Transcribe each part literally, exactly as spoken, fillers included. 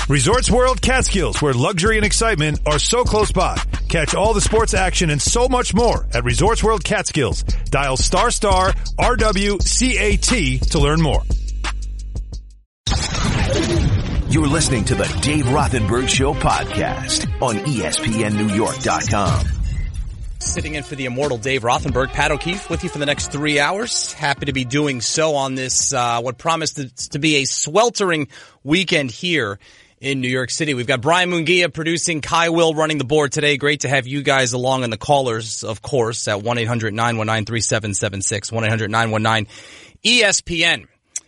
Resorts World Catskills, where luxury and excitement are so close by. Catch all the sports action and so much more at Resorts World Catskills. Dial star star R W C A T to learn more. You're listening to the Dave Rothenberg Show podcast on E S P N New York dot com. Sitting in for the immortal Dave Rothenberg. Pat O'Keefe with you for the next three hours. Happy to be doing so on this, uh, what promised to be a sweltering weekend here in New York City. We've got Brian Munguia producing, Kai Will running the board today. Great to have you guys along, and the callers, of course, at one eight hundred nine one nine three seven seven six, one eight hundred nine one nine E S P N.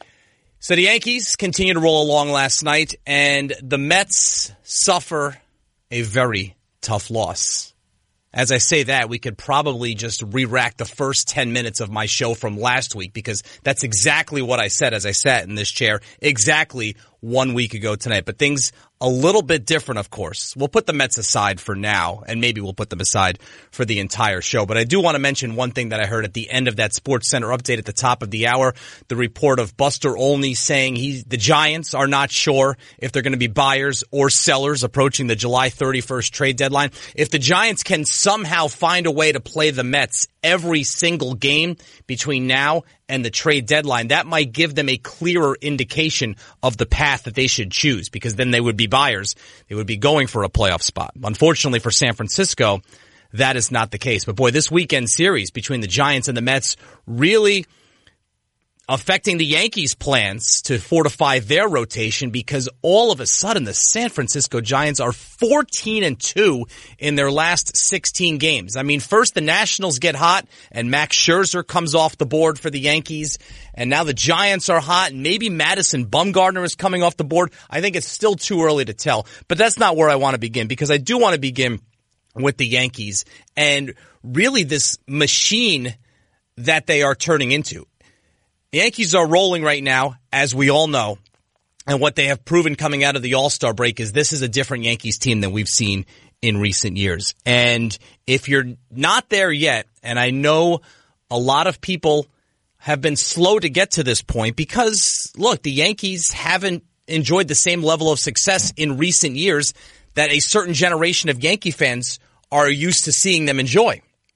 So the Yankees continue to roll along last night, and the Mets suffer a very tough loss. As I say that, we could probably just re-rack the first ten minutes of my show from last week, because that's exactly what I said as I sat in this chair exactly one week ago tonight. But things a little bit different, of course. We'll put the Mets aside for now, and maybe we'll put them aside for the entire show. But I do want to mention one thing that I heard at the end of that Sports Center update at the top of the hour, the report of Buster Olney saying he, the Giants are not sure if they're going to be buyers or sellers approaching the July thirty-first trade deadline. If the Giants can somehow find a way to play the Mets every single game between now and the trade deadline, that might give them a clearer indication of the path that they should choose, because then they would be buyers. They would be going for a playoff spot. Unfortunately for San Francisco, that is not the case. But boy, this weekend series between the Giants and the Mets really affecting the Yankees' plans to fortify their rotation, because all of a sudden the San Francisco Giants are fourteen and two in their last sixteen games. I mean, first the Nationals get hot and Max Scherzer comes off the board for the Yankees, and now the Giants are hot, and maybe Madison Bumgarner is coming off the board. I think it's still too early to tell, but that's not where I want to begin, because I do want to begin with the Yankees and really this machine that they are turning into. The Yankees are rolling right now, as we all know, and what they have proven coming out of the All-Star break is this is a different Yankees team than we've seen in recent years. And if you're not there yet, and I know a lot of people have been slow to get to this point because, look, the Yankees haven't enjoyed the same level of success in recent years that a certain generation of Yankee fans are used to seeing them enjoy.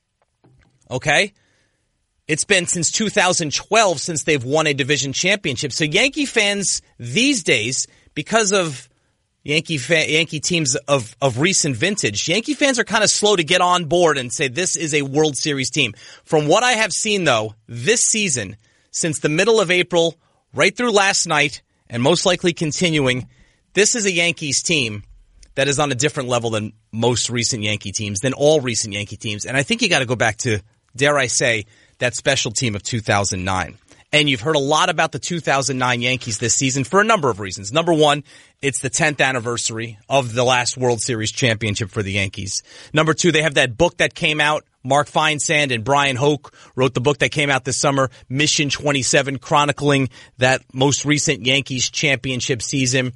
Okay? It's been since two thousand twelve since they've won a division championship. So Yankee fans these days, because of Yankee fa- Yankee teams of, of recent vintage, Yankee fans are kind of slow to get on board and say this is a World Series team. From what I have seen, though, this season, since the middle of April, right through last night, and most likely continuing, this is a Yankees team that is on a different level than most recent Yankee teams, than all recent Yankee teams. And I think you got to go back to, dare I say, that special team of two thousand nine. And you've heard a lot about the two thousand nine Yankees this season for a number of reasons. Number one, it's the tenth anniversary of the last World Series championship for the Yankees. Number two, they have that book that came out. Mark Feinsand and Brian Hoke wrote the book that came out this summer, Mission twenty-seven, chronicling that most recent Yankees championship season.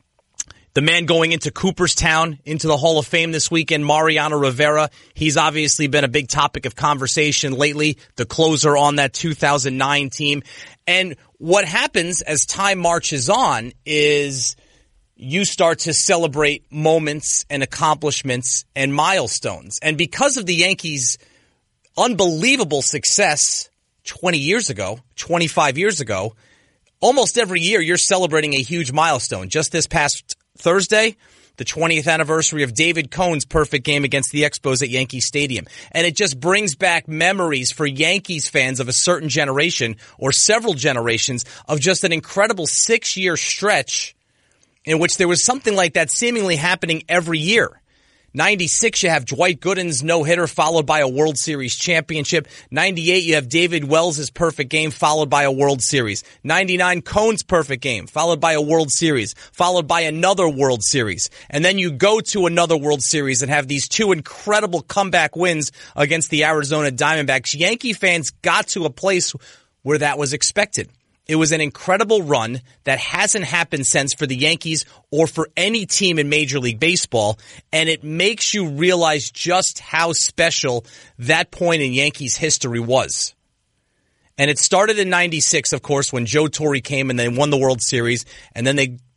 The man going into Cooperstown, into the Hall of Fame this weekend, Mariano Rivera. He's obviously been a big topic of conversation lately, the closer on that two thousand nine team. And what happens as time marches on is you start to celebrate moments and accomplishments and milestones. And because of the Yankees' unbelievable success twenty years ago, twenty-five years ago, almost every year you're celebrating a huge milestone. Just this past Thursday, the twentieth anniversary of David Cohn's perfect game against the Expos at Yankee Stadium. And it just brings back memories for Yankees fans of a certain generation or several generations of just an incredible six-year stretch in which there was something like that seemingly happening every year. ninety-six, you have Dwight Gooden's no-hitter followed by a World Series championship. ninety-eight, you have David Wells' perfect game followed by a World Series. ninety-nine, Cohn's perfect game followed by a World Series, followed by another World Series. And then you go to another World Series and have these two incredible comeback wins against the Arizona Diamondbacks. Yankee fans got to a place where that was expected. It was an incredible run that hasn't happened since for the Yankees or for any team in Major League Baseball, and it makes you realize just how special that point in Yankees history was. And it started in ninety-six, of course, when Joe Torre came and they won the World Series, and then they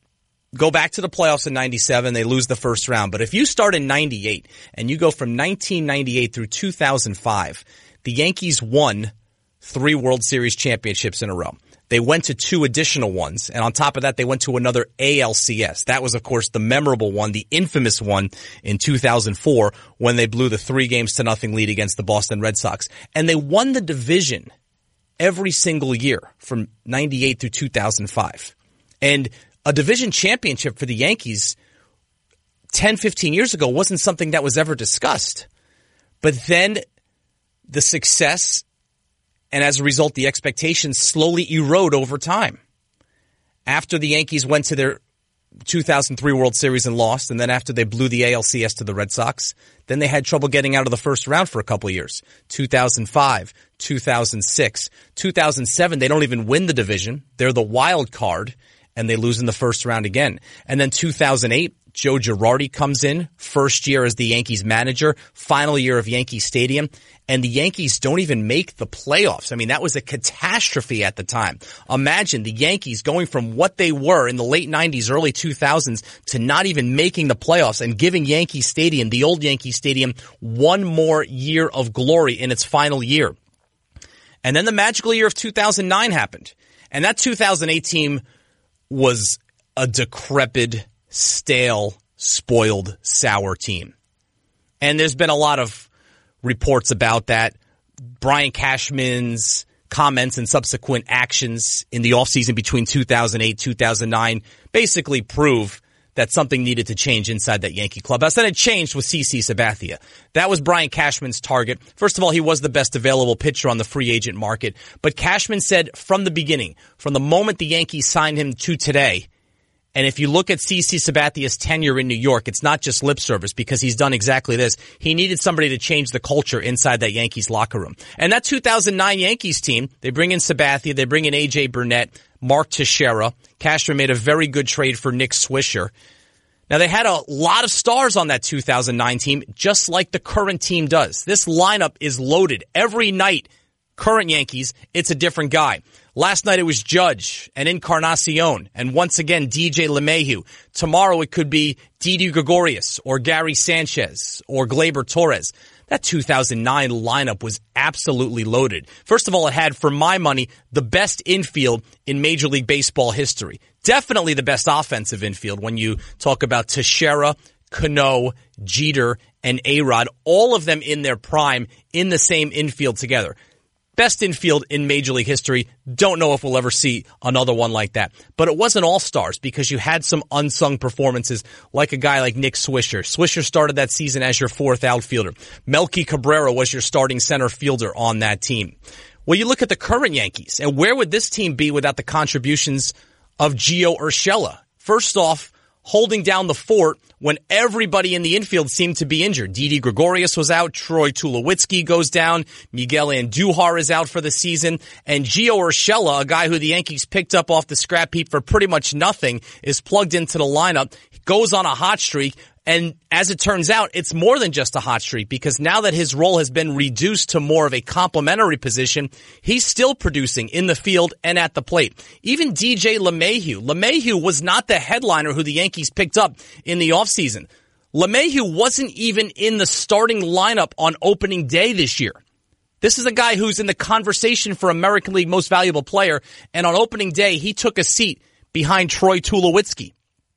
go back to the playoffs in ninety-seven, they lose the first round. But if you start in ninety-eight and you go from nineteen ninety-eight through two thousand five, the Yankees won three World Series championships in a row. They went to two additional ones, and on top of that, they went to another A L C S. That was, of course, the memorable one, the infamous one in two thousand four when they blew the three games to nothing lead against the Boston Red Sox. And they won the division every single year from ninety-eight through two thousand five. And a division championship for the Yankees ten, fifteen years ago wasn't something that was ever discussed. But then the success and as a result, the expectations slowly erode over time. After the Yankees went to their two thousand three World Series and lost, and then after they blew the A L C S to the Red Sox, then they had trouble getting out of the first round for a couple of years. two thousand five, two thousand six, two thousand seven, they don't even win the division. They're the wild card, and they lose in the first round again. And then two thousand eight, Joe Girardi comes in, first year as the Yankees manager, final year of Yankee Stadium, and the Yankees don't even make the playoffs. I mean, that was a catastrophe at the time. Imagine the Yankees going from what they were in the late nineties, early two thousands to not even making the playoffs and giving Yankee Stadium, the old Yankee Stadium, one more year of glory in its final year. And then the magical year of two thousand nine happened. And that two thousand eight team was a decrepit, stale, spoiled, sour team. And there's been a lot of reports about that. Brian Cashman's comments and subsequent actions in the offseason between two thousand eight, two thousand nine basically prove that something needed to change inside that Yankee clubhouse. And it changed with CeCe Sabathia. That was Brian Cashman's target. First of all, he was the best available pitcher on the free agent market. But Cashman said from the beginning, from the moment the Yankees signed him to today, and if you look at CeCe Sabathia's tenure in New York, it's not just lip service because he's done exactly this. He needed somebody to change the culture inside that Yankees locker room. And that two thousand nine Yankees team, they bring in Sabathia, they bring in A J Burnett, Mark Teixeira. Cashman made a very good trade for Nick Swisher. Now, they had a lot of stars on that two thousand nine team, just like the current team does. This lineup is loaded. Every night, current Yankees, it's a different guy. Last night it was Judge and Encarnacion, and once again D J LeMahieu. Tomorrow it could be Didi Gregorius or Gary Sanchez or Gleyber Torres. That two thousand nine lineup was absolutely loaded. First of all, it had, for my money, the best infield in Major League Baseball history. Definitely the best offensive infield when you talk about Teixeira, Cano, Jeter, and A-Rod, all of them in their prime in the same infield together. Best infield in Major League history. Don't know if we'll ever see another one like that. But it wasn't all stars because you had some unsung performances like a guy like Nick Swisher. Swisher started that season as your fourth outfielder. Melky Cabrera was your starting center fielder on that team. Well, you look at the current Yankees, and where would this team be without the contributions of Gio Urshela? First off, holding down the fort when everybody in the infield seemed to be injured. Didi Gregorius was out, Troy Tulowitzki goes down, Miguel Andujar is out for the season, and Gio Urshela, a guy who the Yankees picked up off the scrap heap for pretty much nothing, is plugged into the lineup, goes on a hot streak, and as it turns out, it's more than just a hot streak because now that his role has been reduced to more of a complementary position, he's still producing in the field and at the plate. Even D J LeMahieu. LeMahieu was not the headliner who the Yankees picked up in the offseason. LeMahieu wasn't even in the starting lineup on opening day this year. This is a guy who's in the conversation for American League Most Valuable Player, and on opening day, he took a seat behind Troy Tulowitzki.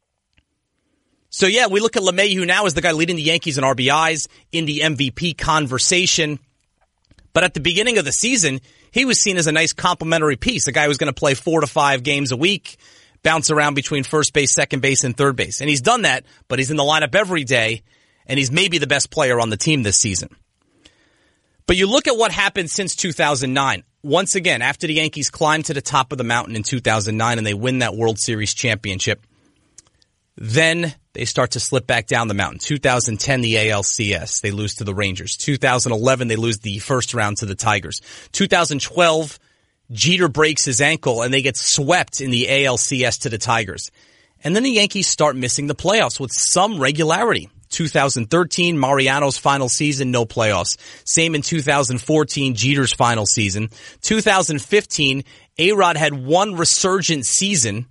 So, yeah, we look at LeMahieu now as the guy leading the Yankees in R B Is, in the M V P conversation. But at the beginning of the season, he was seen as a nice complementary piece, a guy who's going to play four to five games a week, bounce around between first base, second base, and third base. And he's done that, but he's in the lineup every day, and he's maybe the best player on the team this season. But you look at what happened since two thousand nine. Once again, after the Yankees climbed to the top of the mountain in two thousand nine and they win that World Series championship, then they start to slip back down the mountain. two thousand ten, the A L C S. They lose to the Rangers. two thousand eleven, they lose the first round to the Tigers. two thousand twelve, Jeter breaks his ankle and they get swept in the A L C S to the Tigers. And then the Yankees start missing the playoffs with some regularity. two thousand thirteen, Mariano's final season, no playoffs. Same in two thousand fourteen, Jeter's final season. two thousand fifteen, A-Rod had one resurgent season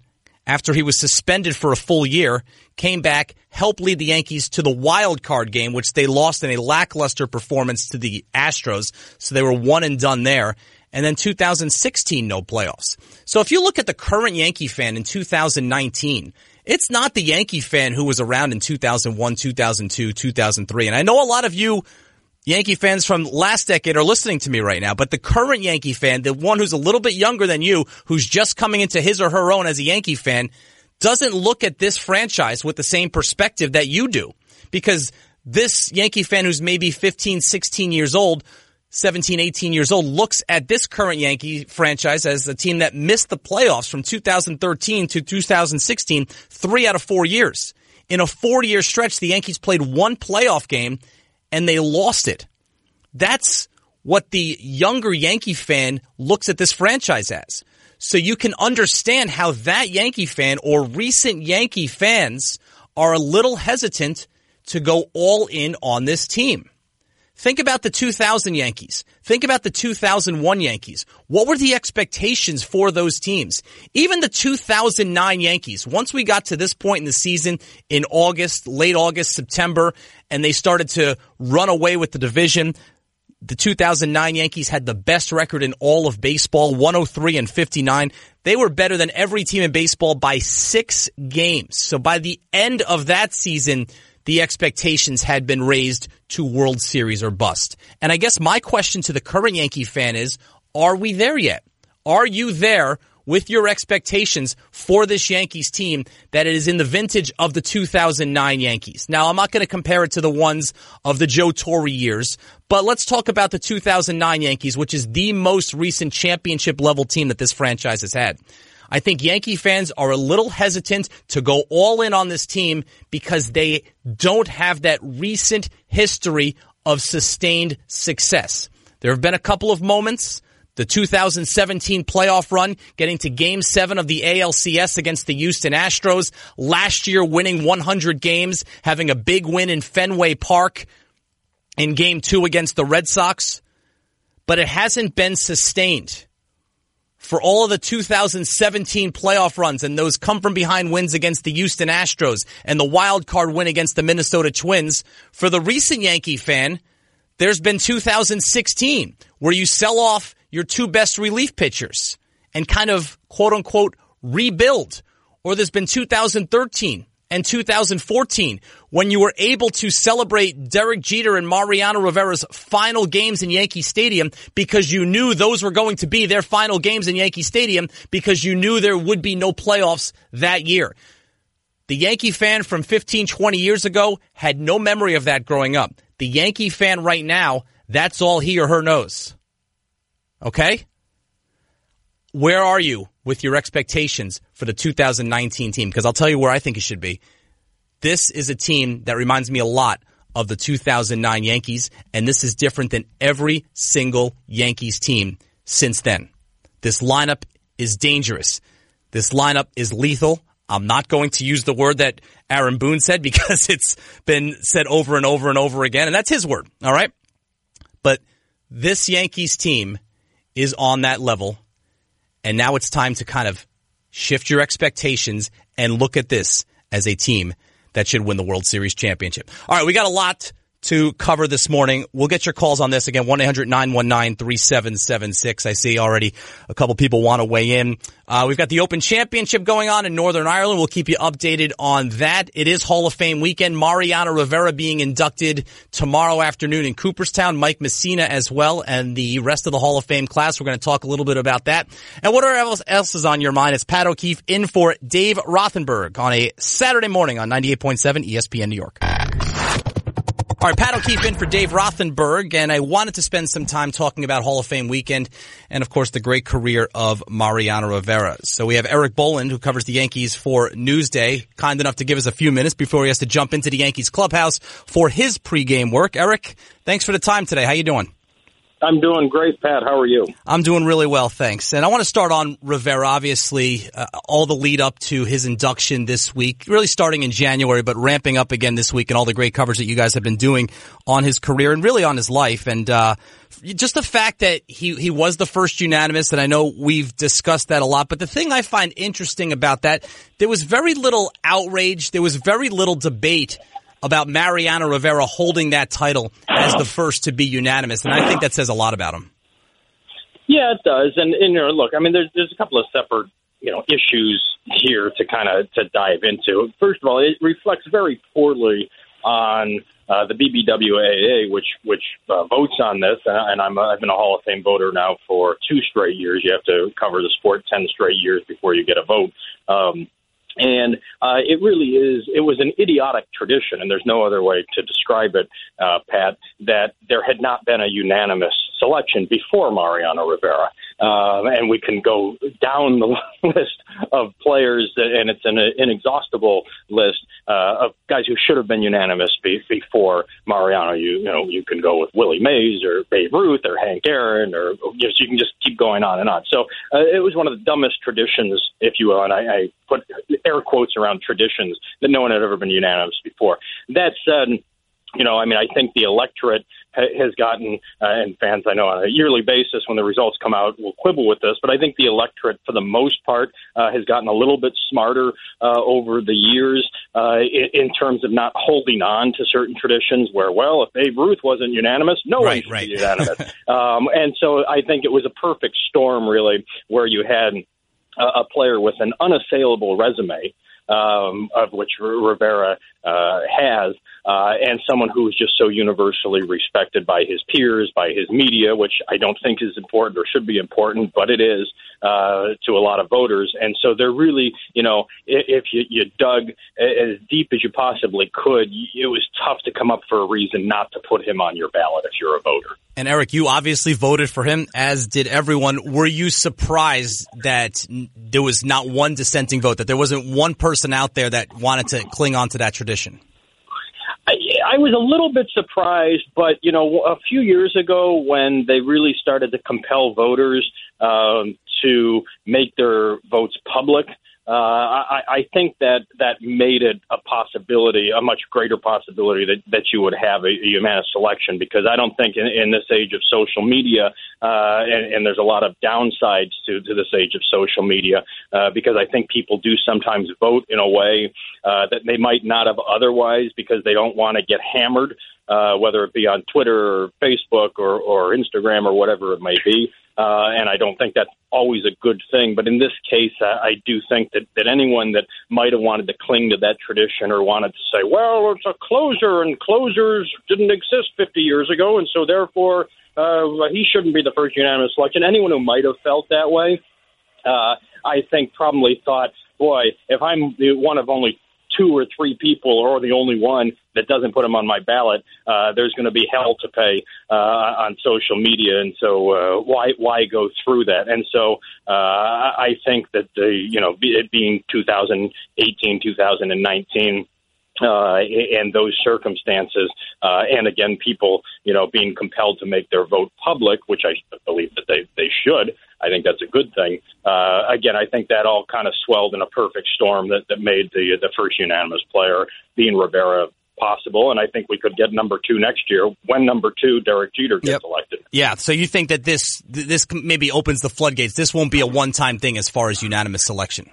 after he was suspended for a full year, came back, helped lead the Yankees to the wild card game, which they lost in a lackluster performance to the Astros. So they were one and done there. And then two thousand sixteen, no playoffs. So if you look at the current Yankee fan in two thousand nineteen, it's not the Yankee fan who was around in two thousand one, two thousand two, two thousand three. And I know a lot of you Yankee fans from last decade are listening to me right now, but the current Yankee fan, the one who's a little bit younger than you, who's just coming into his or her own as a Yankee fan, doesn't look at this franchise with the same perspective that you do. Because this Yankee fan who's maybe fifteen, sixteen years old, seventeen, eighteen years old, looks at this current Yankee franchise as a team that missed the playoffs from two thousand thirteen to two thousand sixteen, three out of four years. In a forty-year stretch, the Yankees played one playoff game, and they lost it. That's what the younger Yankee fan looks at this franchise as. So you can understand how that Yankee fan or recent Yankee fans are a little hesitant to go all in on this team. Think about the two thousand Yankees. Think about the two thousand one Yankees. What were the expectations for those teams? Even the two thousand nine Yankees, once we got to this point in the season in August, late August, September, and they started to run away with the division, the two thousand nine Yankees had the best record in all of baseball, one oh three and fifty-nine. They were better than every team in baseball by six games. So by the end of that season, the expectations had been raised to World Series or bust. And I guess my question to the current Yankee fan is, are we there yet? Are you there with your expectations for this Yankees team that it is in the vintage of the two thousand nine Yankees? Now, I'm not going to compare it to the ones of the Joe Torre years, but let's talk about the two thousand nine Yankees, which is the most recent championship-level team that this franchise has had. I think Yankee fans are a little hesitant to go all in on this team because they don't have that recent history of sustained success. There have been a couple of moments. The two thousand seventeen playoff run, getting to Game seven of the A L C S against the Houston Astros. Last year, winning one hundred games, having a big win in Fenway Park in Game two against the Red Sox. But it hasn't been sustained. For all of the two thousand seventeen playoff runs and those come-from-behind wins against the Houston Astros and the wild card win against the Minnesota Twins, for the recent Yankee fan, there's been two thousand sixteen where you sell off your two best relief pitchers and kind of, quote-unquote, rebuild. Or there's been two thousand thirteen and two thousand fourteen when you were able to celebrate Derek Jeter and Mariano Rivera's final games in Yankee Stadium because you knew those were going to be their final games in Yankee Stadium because you knew there would be no playoffs that year. The Yankee fan from fifteen, twenty years ago had no memory of that growing up. The Yankee fan right now, that's all he or her knows. Okay? Where are you with your expectations for the two thousand nineteen team? Because I'll tell you where I think it should be. This is a team that reminds me a lot of the two thousand nine Yankees, and this is different than every single Yankees team since then. This lineup is dangerous. This lineup is lethal. I'm not going to use the word that Aaron Boone said because it's been said over and over and over again, and that's his word, all right? But this Yankees team is on that level. And now it's time to kind of shift your expectations and look at this as a team that should win the World Series championship. All right, we got a lot to cover this morning. We'll get your calls on this. Again, one eight hundred nine one nine three seven seven six. I see already a couple people want to weigh in. Uh, we've got the Open Championship going on in Northern Ireland. We'll keep you updated on that. It is Hall of Fame weekend. Mariano Rivera being inducted tomorrow afternoon in Cooperstown. Mike Messina as well, and the rest of the Hall of Fame class. We're going to talk a little bit about that. And whatever else is on your mind, it's Pat O'Keefe in for Dave Rothenberg on a Saturday morning on ninety-eight point seven E S P N New York. All right, Pat O'Keefe in for Dave Rothenberg, and I wanted to spend some time talking about Hall of Fame weekend and, of course, the great career of Mariano Rivera. So we have Eric Boland, who covers the Yankees for Newsday, kind enough to give us a few minutes before he has to jump into the Yankees clubhouse for his pregame work. Eric, thanks for the time today. How you doing? I'm doing great, Pat. How are you? I'm doing really well, thanks. And I want to start on Rivera. Obviously, uh, all the lead up to his induction this week, really starting in January, but ramping up again this week, and all the great coverage that you guys have been doing on his career and really on his life. And uh just the fact that he, he was the first unanimous, and I know we've discussed that a lot, but the thing I find interesting about that, there was very little outrage, there was very little debate about Mariano Rivera holding that title as the first to be unanimous, and I think that says a lot about him. Yeah, it does. And, and you know, look, I mean, there's there's a couple of separate, you know, issues here to kind of to dive into. First of all, it reflects very poorly on uh, the B B W A A, which which uh, votes on this, and I'm a, I've been a Hall of Fame voter now for two straight years. You have to cover the sport ten straight years before you get a vote. Um, And uh, it really is, it was an idiotic tradition, and there's no other way to describe it, uh, Pat, that there had not been a unanimous selection before Mariano Rivera. Uh, and we can go down the list of players, and it's an inexhaustible list uh, of guys who should have been unanimous be- before Mariano. You, you know, you can go with Willie Mays or Babe Ruth or Hank Aaron, or you, know, so you can just keep going on and on. So uh, it was one of the dumbest traditions, if you will, and I, I put air quotes around traditions, that no one had ever been unanimous before. That said, you know, I mean, I think the electorate ha- has gotten, uh, and fans I know on a yearly basis when the results come out will quibble with this, but I think the electorate for the most part uh, has gotten a little bit smarter uh, over the years uh, in, in terms of not holding on to certain traditions where, well, if Babe Ruth wasn't unanimous, no right, one should right. be unanimous. um, and so I think it was a perfect storm, really, where you had a player with an unassailable resume, um, of which Rivera uh, has, uh, and someone who is just so universally respected by his peers, by his media, which I don't think is important or should be important, but it is uh, to a lot of voters. And so they're really, you know, if you, you dug as deep as you possibly could, it was tough to come up for a reason not to put him on your ballot if you're a voter. And Eric, you obviously voted for him, as did everyone. Were you surprised that there was not one dissenting vote, that there wasn't one person out there that wanted to cling on to that tradition? I, I was a little bit surprised, but, you know, a few years ago when they really started to compel voters um, to make their votes public, Uh, I, I think that that made it a possibility, a much greater possibility that, that you would have a, a unanimous selection, because I don't think in, in this age of social media, uh, and, and there's a lot of downsides to, to this age of social media, uh, because I think people do sometimes vote in a way uh, that they might not have otherwise, because they don't want to get hammered, uh, whether it be on Twitter or Facebook or, or Instagram or whatever it may be. Uh, and I don't think that's always a good thing. But in this case, I, I do think that, that anyone that might have wanted to cling to that tradition or wanted to say, well, it's a closer and closers didn't exist fifty years ago, and so therefore uh, he shouldn't be the first unanimous selection. Anyone who might have felt that way, uh, I think probably thought, boy, if I'm one of only two or three people or the only one that doesn't put him on my ballot, uh, there's going to be hell to pay uh, on social media. And so uh, why why go through that? And so uh, I think that, the, you know, it being two thousand eighteen, two thousand nineteen, uh, and those circumstances, uh, and again, people, you know, being compelled to make their vote public, which I believe that they, they should, I think that's a good thing. Uh, again, I think that all kind of swelled in a perfect storm that, that made the the first unanimous player, being Rivera, possible. And I think we could get number two next year when number two, Derek Jeter, gets yep. elected. Yeah, so you think that this this maybe opens the floodgates. This won't be a one-time thing as far as unanimous selection.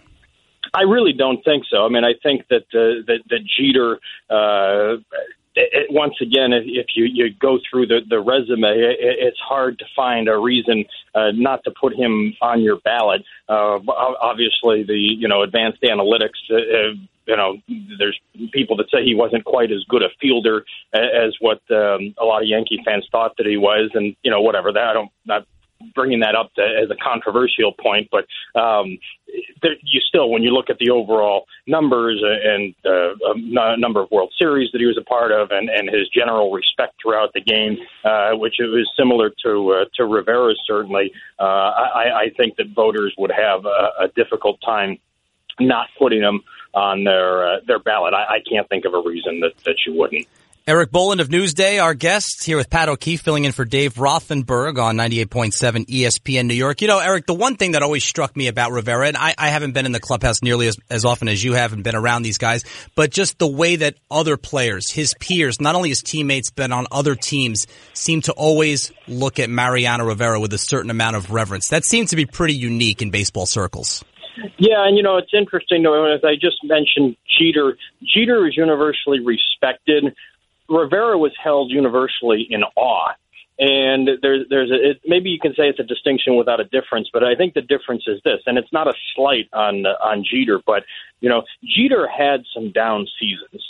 I really don't think so. I mean, I think that uh, that, that Jeter, uh, it, once again, if, if you, you go through the, the resume, it, it's hard to find a reason uh, not to put him on your ballot. Uh, obviously, the you know advanced analytics. Uh, you know, there's people that say he wasn't quite as good a fielder as what um, a lot of Yankee fans thought that he was, and you know, whatever. That I don't not. bringing that up to, as a controversial point, but um, there, you still, when you look at the overall numbers and uh, a number of World Series that he was a part of, and, and his general respect throughout the game, uh, which was similar to uh, to Rivera, certainly, uh, I, I think that voters would have a, a difficult time not putting him on their uh, their ballot. I, I can't think of a reason that, that you wouldn't. Eric Boland of Newsday, our guest, here with Pat O'Keefe, filling in for Dave Rothenberg on ninety-eight point seven E S P N New York. You know, Eric, the one thing that always struck me about Rivera, and I, I haven't been in the clubhouse nearly as, as often as you have and been around these guys, but just the way that other players, his peers, not only his teammates, but on other teams, seem to always look at Mariano Rivera with a certain amount of reverence. That seems to be pretty unique in baseball circles. Yeah, and, you know, it's interesting, as I just mentioned, Jeter. Jeter is universally respected. Rivera was held universally in awe. And there's, there's a, it, maybe you can say it's a distinction without a difference, but I think the difference is this, and it's not a slight on on Jeter, but, you know, Jeter had some down seasons.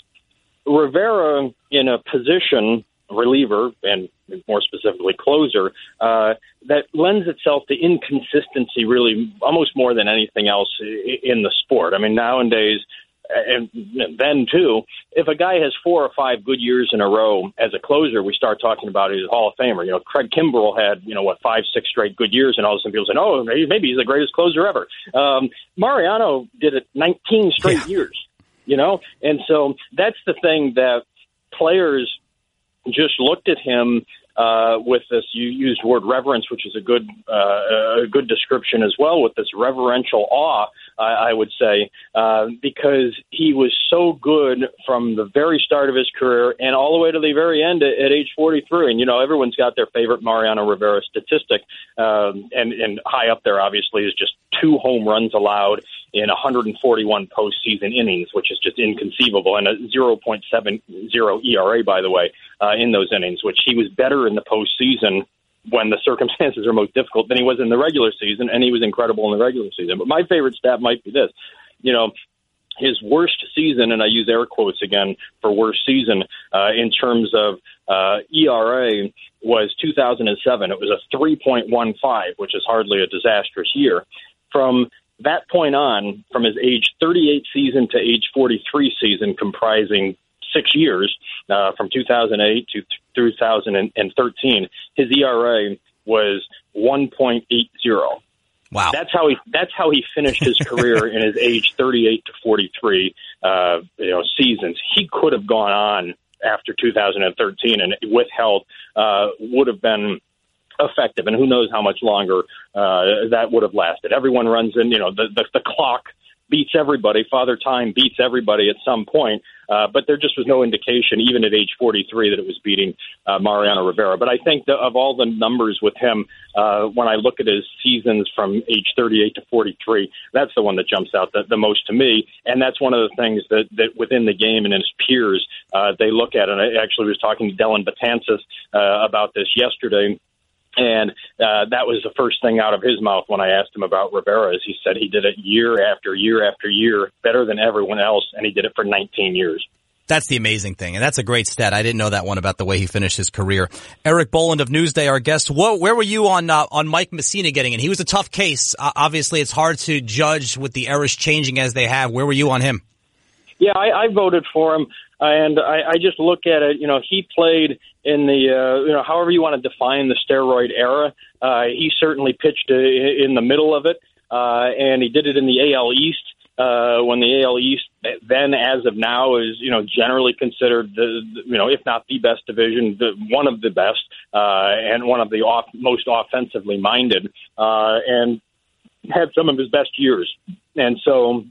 Rivera, in a position, reliever, and more specifically closer, uh, that lends itself to inconsistency really almost more than anything else in the sport. I mean, nowadays, and then, too, if a guy has four or five good years in a row as a closer, we start talking about his Hall of Famer. You know, Craig Kimbrell had, you know, what, five, six straight good years, and all of a sudden people say, oh, maybe he's the greatest closer ever. Um, Mariano did it nineteen straight yeah. years, you know? And so that's the thing that players just looked at him uh, with this, you used the word reverence, which is a good, uh, a good description as well, with this reverential awe, I would say, uh, because he was so good from the very start of his career and all the way to the very end at, at age forty-three. And, you know, everyone's got their favorite Mariano Rivera statistic, um, and, and high up there, obviously, is just two home runs allowed in one hundred forty-one postseason innings, which is just inconceivable, and a zero point seven oh E R A, by the way, uh, in those innings, which he was better in the postseason when the circumstances are most difficult than he was in the regular season, and he was incredible in the regular season. But my favorite stat might be this. You know, his worst season, and I use air quotes again for worst season, uh, in terms of uh, E R A was two thousand seven. It was a three point one five, which is hardly a disastrous year. From that point on, from his age thirty-eight season to age forty-three season, comprising six years, uh, from two thousand eight to two thousand thirteen, his E R A was one point eight oh. Wow. That's how he that's how he finished his career in his age thirty-eight to forty-three uh, you know, seasons. He could have gone on after two thousand thirteen and withheld uh, would have been effective, and who knows how much longer uh, that would have lasted. Everyone runs in, you know, the, the, the clock beats everybody. Father Time beats everybody at some point, uh, but there just was no indication, even at age forty-three, that it was beating uh, Mariano Rivera. But I think that of all the numbers with him, uh, when I look at his seasons from age thirty-eight to forty-three, that's the one that jumps out the, the most to me, and that's one of the things that, that within the game and his peers, uh, they look at. And I actually was talking to Dellin Betances uh, about this yesterday. And uh, that was the first thing out of his mouth when I asked him about Rivera, is he said he did it year after year after year, better than everyone else, and he did it for nineteen years. That's the amazing thing, and that's a great stat. I didn't know that one about the way he finished his career. Eric Boland of Newsday, our guest. What, where were you on uh, on Mike Mussina getting in? He was a tough case. Uh, obviously, it's hard to judge with the eras changing as they have. Where were you on him? Yeah, I, I voted for him, and I, I just look at it. You know, he played in the, uh, you know, however you want to define the steroid era. Uh, he certainly pitched in the middle of it, uh, and he did it in the A L East, uh, when the A L East then, as of now, is, you know, generally considered the, you know, if not the best division, the, one of the best, uh, and one of the off, most offensively minded, uh, and had some of his best years. And so,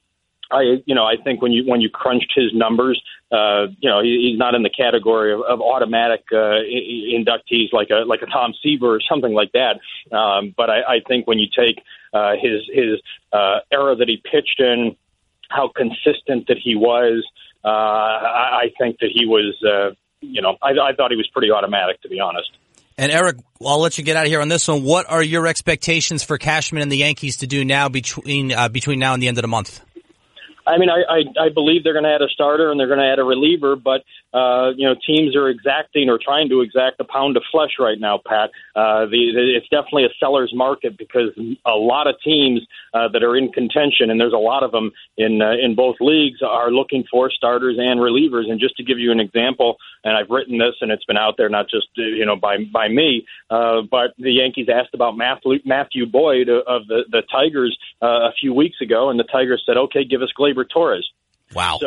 I, you know, I think when you when you crunched his numbers, uh, you know, he, he's not in the category of, of automatic uh, inductees like a like a Tom Seaver or something like that. Um, but I, I think when you take uh, his his uh, era that he pitched in, how consistent that he was, uh, I, I think that he was, uh, you know, I, I thought he was pretty automatic, to be honest. And Eric, I'll let you get out of here on this one. What are your expectations for Cashman and the Yankees to do now between uh, between now and the end of the month? I mean, I, I, I believe they're going to add a starter and they're going to add a reliever, but, uh, you know, teams are exacting or trying to exact a pound of flesh right now, Pat. Uh, the, the, it's definitely a seller's market because a lot of teams uh, that are in contention, and there's a lot of them in uh, in both leagues, are looking for starters and relievers. And just to give you an example, and I've written this and it's been out there not just, you know, by by me, uh, but the Yankees asked about Matthew, Matthew Boyd of the, the Tigers uh, a few weeks ago, and the Tigers said, okay, give us Gleyber Torres. Wow. So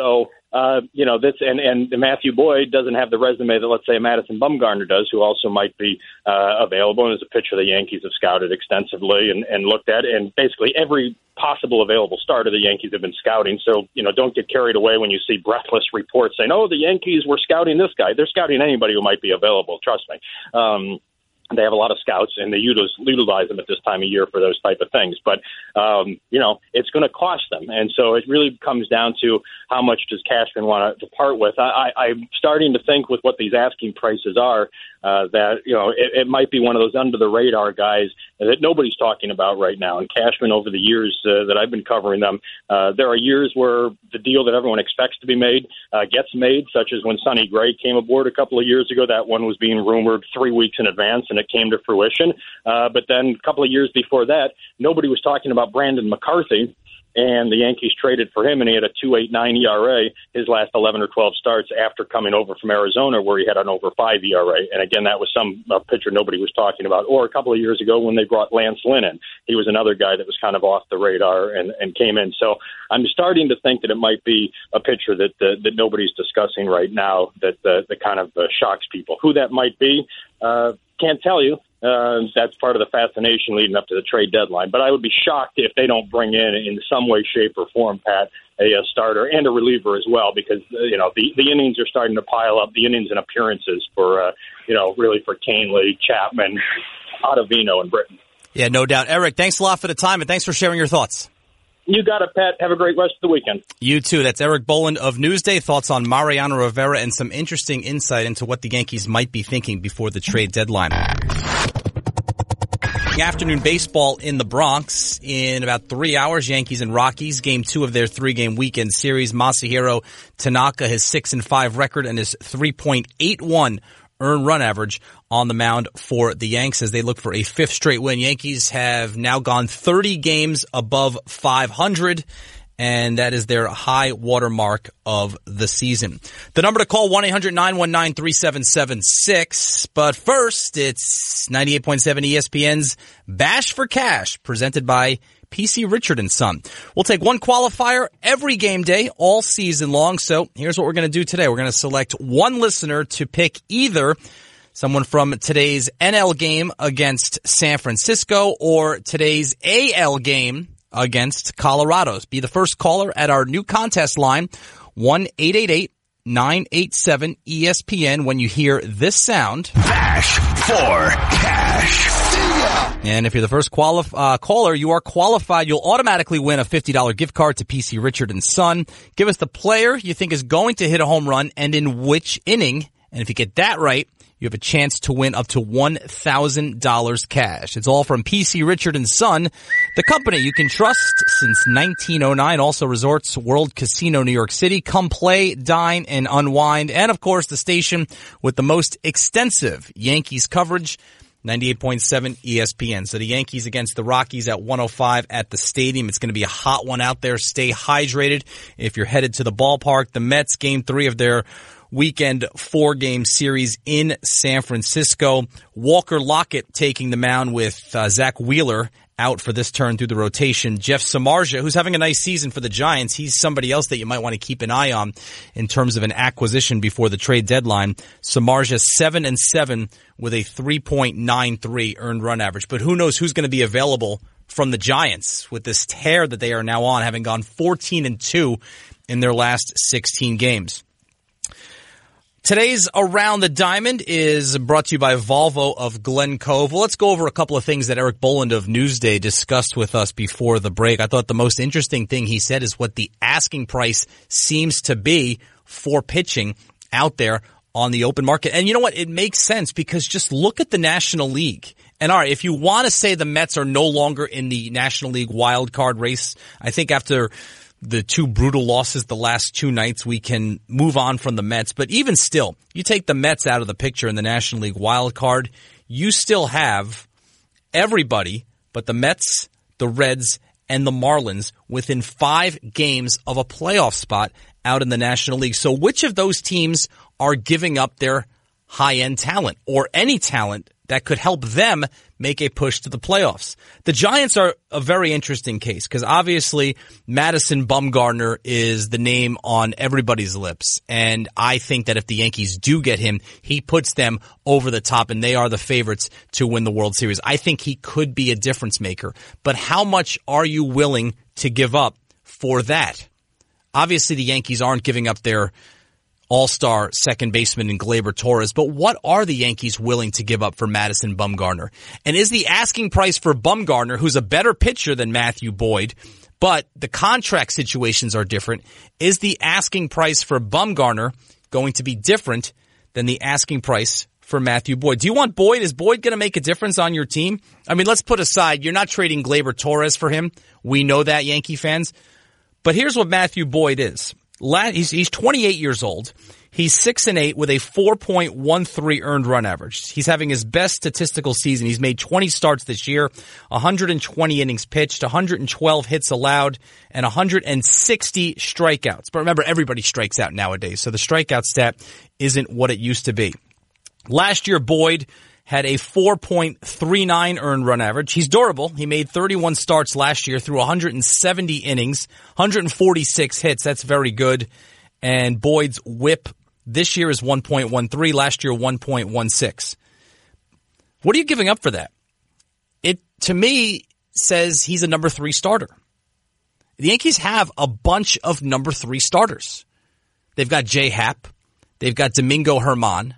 Uh, you know, this and, and Matthew Boyd doesn't have the resume that, let's say, Madison Bumgarner does, who also might be uh, available and is a pitcher the Yankees have scouted extensively and, and looked at. And basically every possible available starter the Yankees have been scouting. So, you know, don't get carried away when you see breathless reports saying, oh, the Yankees were scouting this guy. They're scouting anybody who might be available. Trust me. Um, They have a lot of scouts, and they utilize them at this time of year for those type of things. But, um, you know, it's going to cost them. And so it really comes down to how much does Cashman want to part with. I, I, I'm starting to think with what these asking prices are uh, that, you know, it, it might be one of those under-the-radar guys that nobody's talking about right now. And Cashman, over the years uh, that I've been covering them, uh, there are years where the deal that everyone expects to be made uh, gets made, such as when Sonny Gray came aboard a couple of years ago. That one was being rumored three weeks in advance, and it came to fruition. Uh, but then a couple of years before that, nobody was talking about Brandon McCarthy, and the Yankees traded for him, and he had a two point eight nine E R A his last eleven or twelve starts after coming over from Arizona, where he had an over five E R A. And again, that was some uh, pitcher nobody was talking about. Or a couple of years ago when they brought Lance Lynn in, he was another guy that was kind of off the radar and, and came in. So I'm starting to think that it might be a pitcher that uh, that nobody's discussing right now that uh, that kind of uh, shocks people. Who that might be, uh, can't tell you. Uh, that's part of the fascination leading up to the trade deadline. But I would be shocked if they don't bring in, in some way, shape, or form, Pat, a, a starter and a reliever as well, because, uh, you know, the, the innings are starting to pile up, the innings and appearances for, uh, you know, really for Canely, Chapman, Ottavino, and Britton. Yeah, no doubt. Eric, thanks a lot for the time, and thanks for sharing your thoughts. You got it, Pat. Have a great rest of the weekend. You too. That's Eric Boland of Newsday. Thoughts on Mariano Rivera and some interesting insight into what the Yankees might be thinking before the trade deadline. Afternoon baseball in the Bronx in about three hours. Yankees and Rockies, game two of their three-game weekend series. Masahiro Tanaka, his six and five record and his three point eight one earned run average on the mound for the Yanks as they look for a fifth straight win. Yankees have now gone thirty games above five hundred, and that is their high water mark of the season. The number to call, one eight hundred nine one nine three seven seven six. But first, it's ninety-eight point seven E S P N's Bash for Cash, presented by P C Richard and Son. We'll take one qualifier every game day all season long. So here's what we're going to do today. We're going to select one listener to pick either someone from today's N L game against San Francisco or today's A L game against Colorado. Be the first caller at our new contest line, one eight eight eight nine eight seven E S P N, when you hear this sound. Bash for Cash. And if you're the first quali- uh, caller, you are qualified. You'll automatically win a fifty dollars gift card to P C Richard and Son. Give us the player you think is going to hit a home run and in which inning. And if you get that right, you have a chance to win up to one thousand dollars cash. It's all from P C Richard and Son, the company you can trust since nineteen oh nine. Also Resorts World Casino, New York City. Come play, dine, and unwind. And of course, the station with the most extensive Yankees coverage, ninety-eight point seven E S P N. So the Yankees against the Rockies at one oh five at the stadium. It's going to be a hot one out there. Stay hydrated if you're headed to the ballpark. The Mets, game three of their weekend four-game series in San Francisco. Walker Lockett taking the mound with uh, Zach Wheeler out for this turn through the rotation. Jeff Samardzija, who's having a nice season for the Giants, he's somebody else that you might want to keep an eye on in terms of an acquisition before the trade deadline. Samardzija seven and seven with a three point nine three earned run average. But who knows who's going to be available from the Giants with this tear that they are now on, having gone fourteen and two in their last sixteen games. Today's Around the Diamond is brought to you by Volvo of Glen Cove. Well, let's go over a couple of things that Eric Boland of Newsday discussed with us before the break. I thought the most interesting thing he said is what the asking price seems to be for pitching out there on the open market. And you know what? It makes sense because just look at the National League. And all right, if you want to say the Mets are no longer in the National League wild card race, I think after the two brutal losses the last two nights, we can move on from the Mets. But even still, you take the Mets out of the picture in the National League wild card, you still have everybody but the Mets, the Reds, and the Marlins within five games of a playoff spot out in the National League. So which of those teams are giving up their high-end talent or any talent that could help them make a push to the playoffs. The Giants are a very interesting case because obviously Madison Bumgarner is the name on everybody's lips. And I think that if the Yankees do get him, he puts them over the top and they are the favorites to win the World Series. I think he could be a difference maker. But how much are you willing to give up for that? Obviously the Yankees aren't giving up their all-star second baseman in Gleyber Torres, but what are the Yankees willing to give up for Madison Bumgarner? And is the asking price for Bumgarner, who's a better pitcher than Matthew Boyd, but the contract situations are different, is the asking price for Bumgarner going to be different than the asking price for Matthew Boyd? Do you want Boyd? Is Boyd going to make a difference on your team? I mean, let's put aside, you're not trading Gleyber Torres for him. We know that, Yankee fans. But here's what Matthew Boyd is. He's, he's twenty-eight years old. He's six and eight with a four point one three earned run average. He's having his best statistical season. He's made twenty starts this year, one hundred twenty innings pitched, one hundred twelve hits allowed, and one hundred sixty strikeouts. But remember, everybody strikes out nowadays, so the strikeout stat isn't what it used to be. Last year, Boyd had a four point three nine earned run average. He's durable. He made thirty-one starts last year through one hundred seventy innings, one hundred forty-six hits. That's very good. And Boyd's whip this year is one point one three. Last year, one point one six. What are you giving up for that? It, to me, says he's a number three starter. The Yankees have a bunch of number three starters. They've got J Happ. They've got Domingo Germán.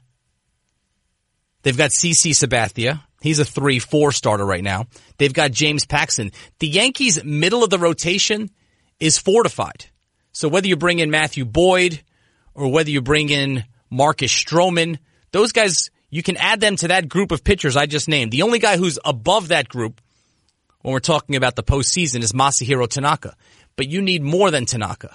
They've got CeCe Sabathia. He's a three four starter right now. They've got James Paxton. The Yankees' middle of the rotation is fortified. So whether you bring in Matthew Boyd or whether you bring in Marcus Stroman, those guys, you can add them to that group of pitchers I just named. The only guy who's above that group when we're talking about the postseason is Masahiro Tanaka. But you need more than Tanaka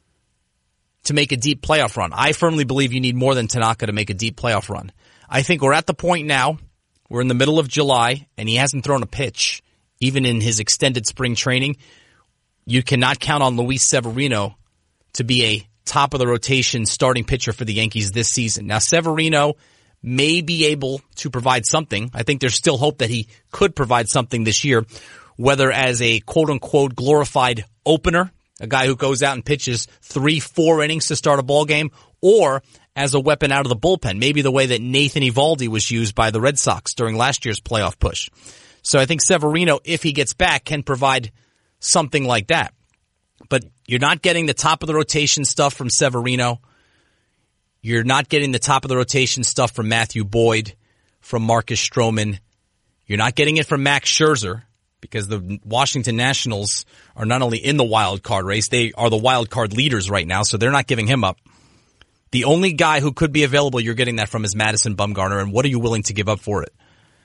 to make a deep playoff run. I firmly believe you need more than Tanaka to make a deep playoff run. I think we're at the point now, we're in the middle of July, and he hasn't thrown a pitch, even in his extended spring training. You cannot count on Luis Severino to be a top-of-the-rotation starting pitcher for the Yankees this season. Now, Severino may be able to provide something. I think there's still hope that he could provide something this year, whether as a quote-unquote glorified opener, a guy who goes out and pitches three, four innings to start a ball game, or as a weapon out of the bullpen, maybe the way that Nathan Eovaldi was used by the Red Sox during last year's playoff push. So I think Severino, if he gets back, can provide something like that. But you're not getting the top-of-the-rotation stuff from Severino. You're not getting the top-of-the-rotation stuff from Matthew Boyd, from Marcus Stroman. You're not getting it from Max Scherzer, because the Washington Nationals are not only in the wild card race, they are the wild card leaders right now, so they're not giving him up. The only guy who could be available you're getting that from is Madison Bumgarner, and what are you willing to give up for it?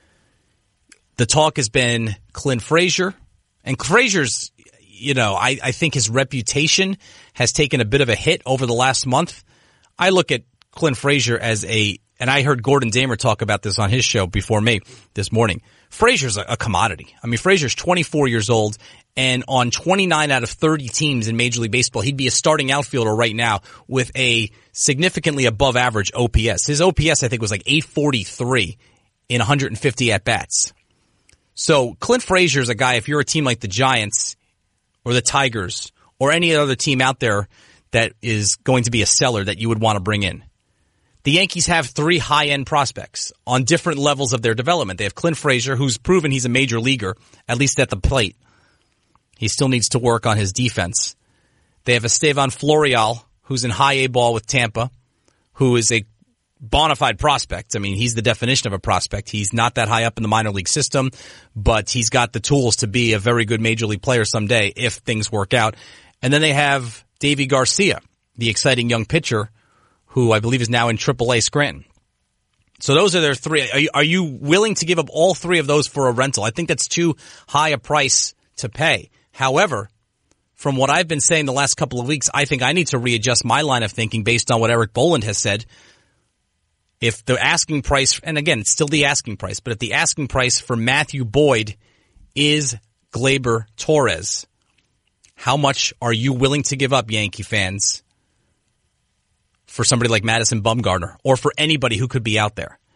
The talk has been Clint Frazier, and Frazier's, you know, I, I think his reputation has taken a bit of a hit over the last month. I look at Clint Frazier as a, and I heard Gordon Damer talk about this on his show before me this morning. Frazier's a, a commodity. I mean, Frazier's twenty-four years old, and on twenty-nine out of thirty teams in Major League Baseball, he'd be a starting outfielder right now with a significantly above average O P S. His O P S, I think, was like eight forty-three in one hundred fifty at-bats. So Clint Frazier's a guy, if you're a team like the Giants or the Tigers or any other team out there that is going to be a seller that you would want to bring in. The Yankees have three high-end prospects on different levels of their development. They have Clint Frazier, who's proven he's a major leaguer, at least at the plate. He still needs to work on his defense. They have Estevan Florial, who's in high A ball with Tampa, who is a bona fide prospect. I mean, he's the definition of a prospect. He's not that high up in the minor league system, but he's got the tools to be a very good major league player someday if things work out. And then they have Davy Garcia, the exciting young pitcher, who I believe is now in triple A Scranton. So those are their three. Are you, are you willing to give up all three of those for a rental? I think that's too high a price to pay. However, from what I've been saying the last couple of weeks, I think I need to readjust my line of thinking based on what Eric Boland has said. If the asking price, and again, it's still the asking price, but if the asking price for Matthew Boyd is Gleyber Torres, how much are you willing to give up, Yankee fans, for somebody like Madison Bumgarner or for anybody who could be out there?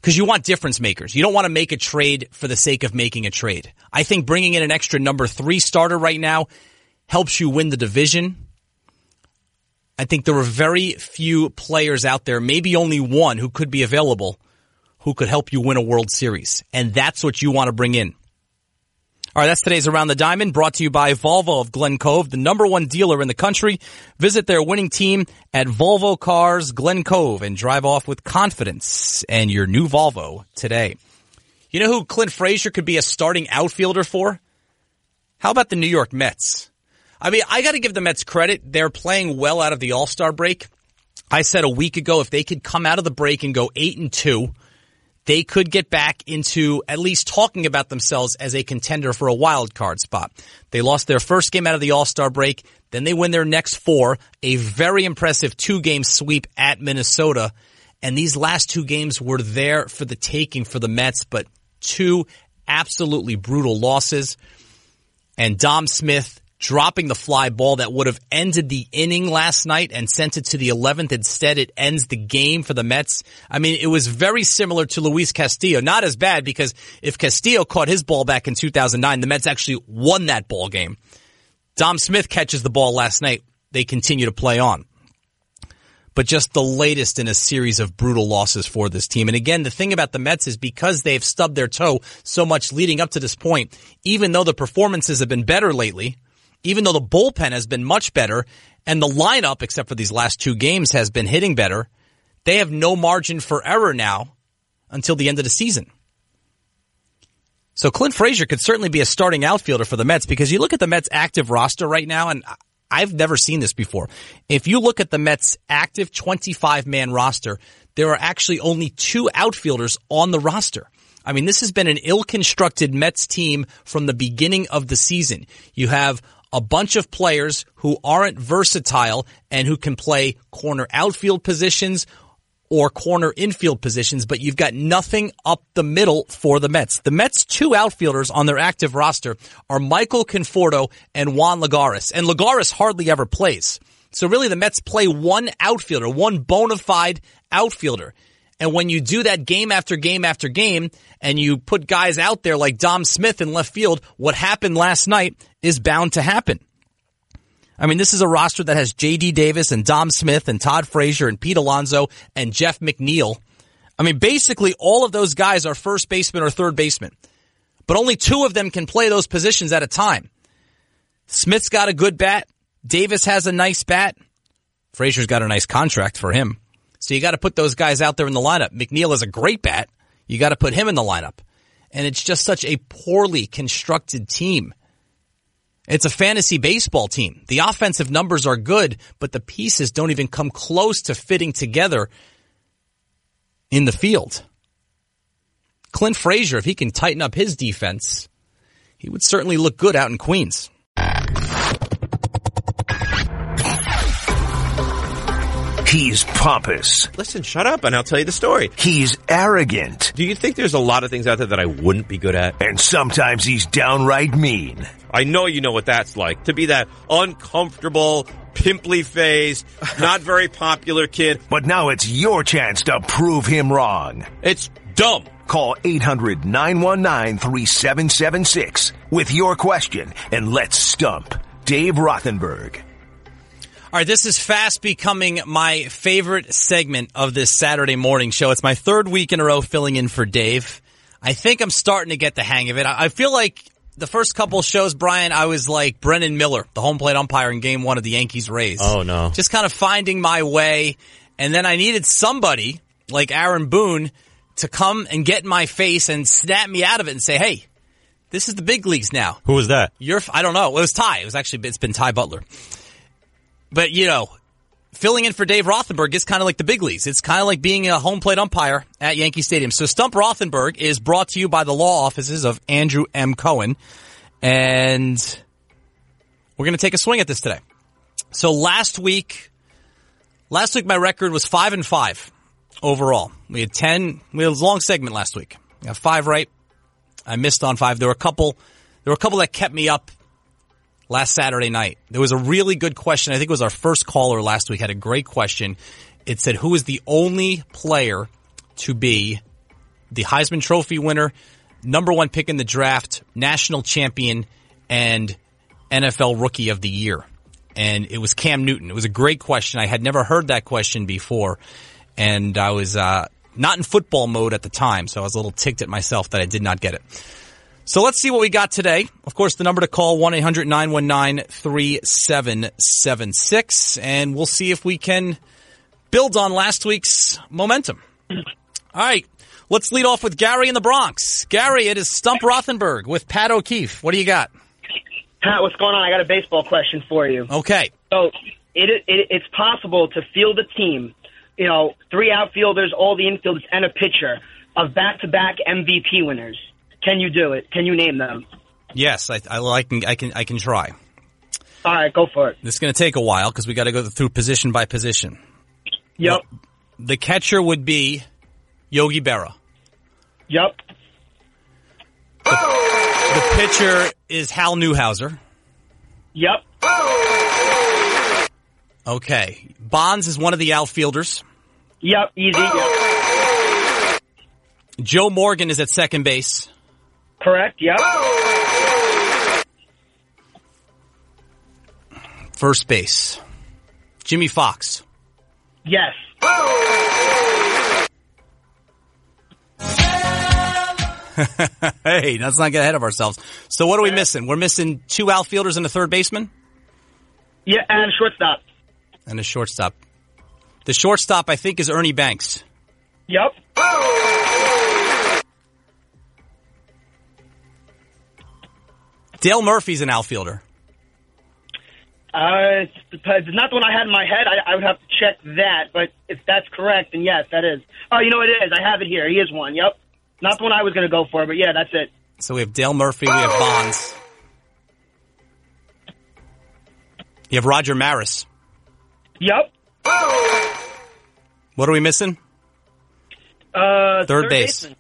because you want difference makers. You don't want to make a trade for the sake of making a trade. I think bringing in an extra number three starter right now helps you win the division. I think there are very few players out there, maybe only one, who could be available who could help you win a World Series. And that's what you want to bring in. All right, that's today's Around the Diamond, brought to you by Volvo of Glen Cove, the number one dealer in the country. Visit their winning team at Volvo Cars Glen Cove and drive off with confidence and your new Volvo today. You know who Clint Frazier could be a starting outfielder for? How about the New York Mets? I mean, I got to give the Mets credit. They're playing well out of the All-Star break. I said a week ago, if they could come out of the break and go eight and two, they could get back into at least talking about themselves as a contender for a wild card spot. They lost their first game out of the All-Star break. Then they win their next four, a very impressive two-game sweep at Minnesota. And these last two games were there for the taking for the Mets, but two absolutely brutal losses. And Dom Smith dropping the fly ball that would have ended the inning last night and sent it to the eleventh. Instead, it ends the game for the Mets. I mean, it was very similar to Luis Castillo. Not as bad, because if Castillo caught his ball back in two thousand nine, the Mets actually won that ball game. Dom Smith catches the ball last night. They continue to play on. But just the latest in a series of brutal losses for this team. And again, the thing about the Mets is because they've stubbed their toe so much leading up to this point, even though the performances have been better lately, even though the bullpen has been much better and the lineup, except for these last two games, has been hitting better, they have no margin for error now until the end of the season. So Clint Frazier could certainly be a starting outfielder for the Mets, because you look at the Mets' active roster right now, and I've never seen this before. If you look at the Mets' active twenty-five man roster, there are actually only two outfielders on the roster. I mean, this has been an ill-constructed Mets team from the beginning of the season. You have a bunch of players who aren't versatile and who can play corner outfield positions or corner infield positions, but you've got nothing up the middle for the Mets. The Mets' two outfielders on their active roster are Michael Conforto and Juan Lagares, and Lagares hardly ever plays. So really the Mets play one outfielder, one bona fide outfielder. And when you do that game after game after game, and you put guys out there like Dom Smith in left field, what happened last night is bound to happen. I mean, this is a roster that has J D Davis and Dom Smith and Todd Frazier and Pete Alonso and Jeff McNeil. I mean, basically all of those guys are first baseman or third baseman. But only two of them can play those positions at a time. Smith's got a good bat. Davis has a nice bat. Frazier's got a nice contract for him. So you got to put those guys out there in the lineup. McNeil is a great bat. You got to put him in the lineup. And it's just such a poorly constructed team. It's a fantasy baseball team. The offensive numbers are good, but the pieces don't even come close to fitting together in the field. Clint Frazier, if he can tighten up his defense, he would certainly look good out in Queens. He's pompous. Listen, shut up and I'll tell you the story. He's arrogant. Do you think there's a lot of things out there that I wouldn't be good at? And sometimes he's downright mean. I know you know what that's like. To be that uncomfortable, pimply-faced, not very popular kid. But now it's your chance to prove him wrong. It's dumb. Call eight hundred nine one nine three seven seven six with your question, and let's stump Dave Rothenberg. All right, this is fast becoming my favorite segment of this Saturday morning show. It's my third week in a row filling in for Dave. I think I'm starting to get the hang of it. I feel like the first couple of shows, Brian, I was like Brennan Miller, the home plate umpire in game one of the Yankees-Rays. Oh, no. Just kind of finding my way. And then I needed somebody like Aaron Boone to come and get in my face and snap me out of it and say, hey, this is the big leagues now. Who was that? You're, I don't know. It was Ty. It was actually, it's been Ty Butler. But, you know, filling in for Dave Rothenberg is kind of like the big leagues. It's kind of like being a home plate umpire at Yankee Stadium. So Stump Rothenberg is brought to you by the law offices of Andrew M. Cohen. And we're going to take a swing at this today. So last week, last week my record was five and five overall. We had ten, we had a long segment last week. I got five right. I missed on five. There were a couple, there were a couple that kept me up last Saturday night. There was a really good question. I think it was our first caller last week had a great question. It said, who is the only player to be the Heisman Trophy winner, number one pick in the draft, national champion, and N F L Rookie of the Year. And it was Cam Newton. It was a great question. I had never heard that question before, and I was uh, not in football mode at the time, so I was a little ticked at myself that I did not get it. So let's see what we got today. Of course, the number to call, one eight hundred nine one nine three seven seven six, and we'll see if we can build on last week's momentum. All right, let's lead off with Gary in the Bronx. Gary, it is Stump Rothenberg with Pat O'Keefe. What do you got? Pat, what's going on? I got a baseball question for you. Okay. So it, it it's possible to field a team, you know, three outfielders, all the infielders, and a pitcher of back-to-back M V P winners. Can you do it? Can you name them? Yes, I, I, I can. I can. I can try. All right, go for it. This is going to take a while because we got to go through position by position. Yep. Well, the catcher would be Yogi Berra. Yep. The, the pitcher is Hal Newhouser. Yep. Okay. Bonds is one of the outfielders. Yep. Easy. Yep. Joe Morgan is at second base. Correct. Yep. First base. Jimmy Fox. Yes. Hey, let's not get ahead of ourselves. So what are we missing? We're missing two outfielders and a third baseman? Yeah, and shortstop. And a shortstop. The shortstop, I think, is Ernie Banks. Yep. Dale Murphy's an outfielder. Uh, it's, it's not the one I had in my head. I, I would have to check that, but if that's correct, then yes, that is. Oh, you know what it is? I have it here. He is one. Yep. Not the one I was going to go for, but yeah, that's it. So we have Dale Murphy, we have Bonds. You have Roger Maris. Yep. What are we missing? Uh, third, third base. baseman.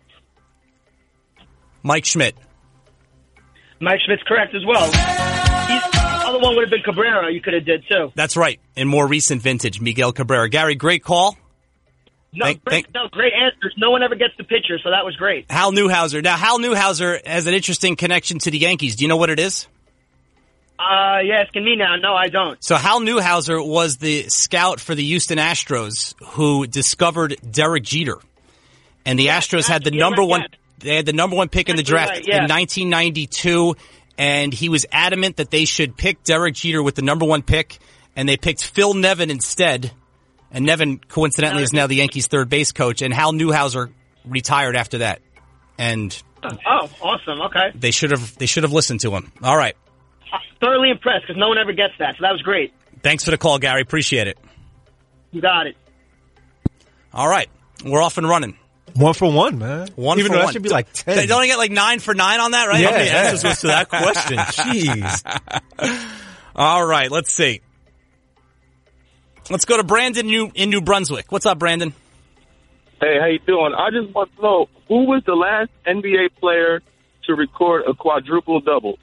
Mike Schmidt. Mike Schmidt's correct as well. He's, the other one would have been Cabrera. You could have did too. That's right. In more recent vintage, Miguel Cabrera. Gary, great call. No, thank, great, thank, no, great answers. No one ever gets the pitcher, so that was great. Hal Newhouser. Now, Hal Newhouser has an interesting connection to the Yankees. Do you know what it is? Uh, you're asking me now. No, I don't. So Hal Newhouser was the scout for the Houston Astros who discovered Derek Jeter. And the Astros had the number one, they had the number one pick in the draft right, yeah. in nineteen ninety-two. And he was adamant that they should pick Derek Jeter with the number one pick. And they picked Phil Nevin instead. And Nevin, coincidentally, is now the Yankees' third base coach. And Hal Newhouser retired after that. And oh, awesome. Okay. They should have they should have listened to him. All right. I'm thoroughly impressed because no one ever gets that. So that was great. Thanks for the call, Gary. Appreciate it. You got it. All right. We're off and running. One for one, man. One Even for though one. that should be like ten. They don't get like nine for nine on that, right? Yeah, How many answers was to that question? Jeez. All right. Let's see. Let's go to Brandon New, in New Brunswick. What's up, Brandon? Hey, how you doing? I just want to know, who was the last N B A player to record a quadruple double?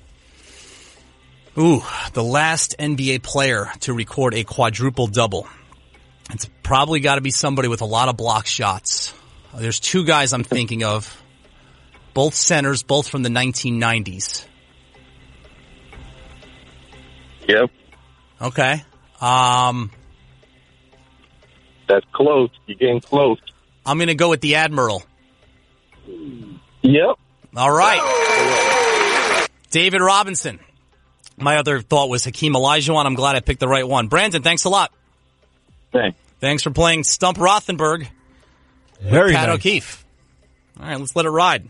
Ooh, the last N B A player to record a quadruple double. It's probably got to be somebody with a lot of block shots. There's two guys I'm thinking of, both centers, both from the nineteen nineties. Yep. Okay. Um, That's close. You're getting close. I'm going to go with the Admiral. Yep. All right. David Robinson. My other thought was Hakeem Olajuwon. I'm glad I picked the right one. Brandon, thanks a lot. Thanks. Thanks for playing Stump Rothenberg. Very Pat nice. O'Keefe. All right, let's let it ride.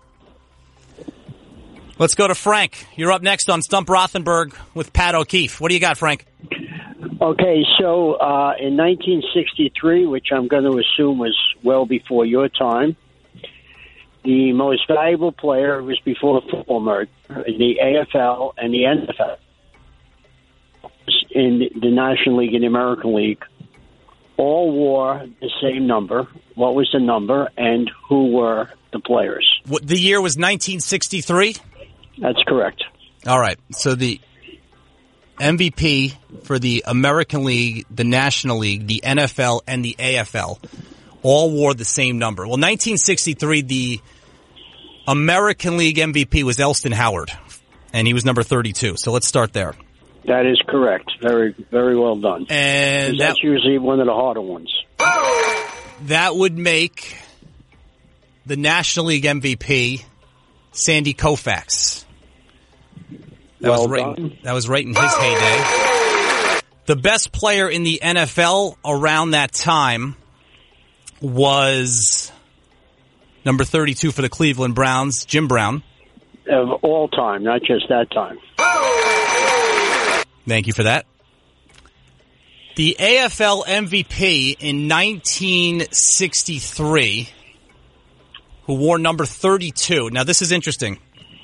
Let's go to Frank. You're up next on Stump Rothenberg with Pat O'Keefe. What do you got, Frank? Okay, so uh, in nineteen sixty-three, which I'm going to assume was well before your time, the most valuable player was before the football merger in the A F L and the N F L. In the National League and the American League, all wore the same number. What was the number, and who were the players? What, the year was nineteen sixty-three? That's correct. All right, so the M V P for the American League, the National League, the N F L, and the A F L all wore the same number. Well, nineteen sixty-three, the American League M V P was Elston Howard, and he was number thirty-two. So let's start there. That is correct. Very, very well done. And that's that, usually one of the harder ones. That would make the National League M V P Sandy Koufax. That well was right. Done. That was right in his heyday. The best player in the N F L around that time was number thirty-two for the Cleveland Browns, Jim Brown. Of all time, not just that time. Thank you for that. The A F L M V P in nineteen sixty-three, who wore number thirty-two. Now, this is interesting.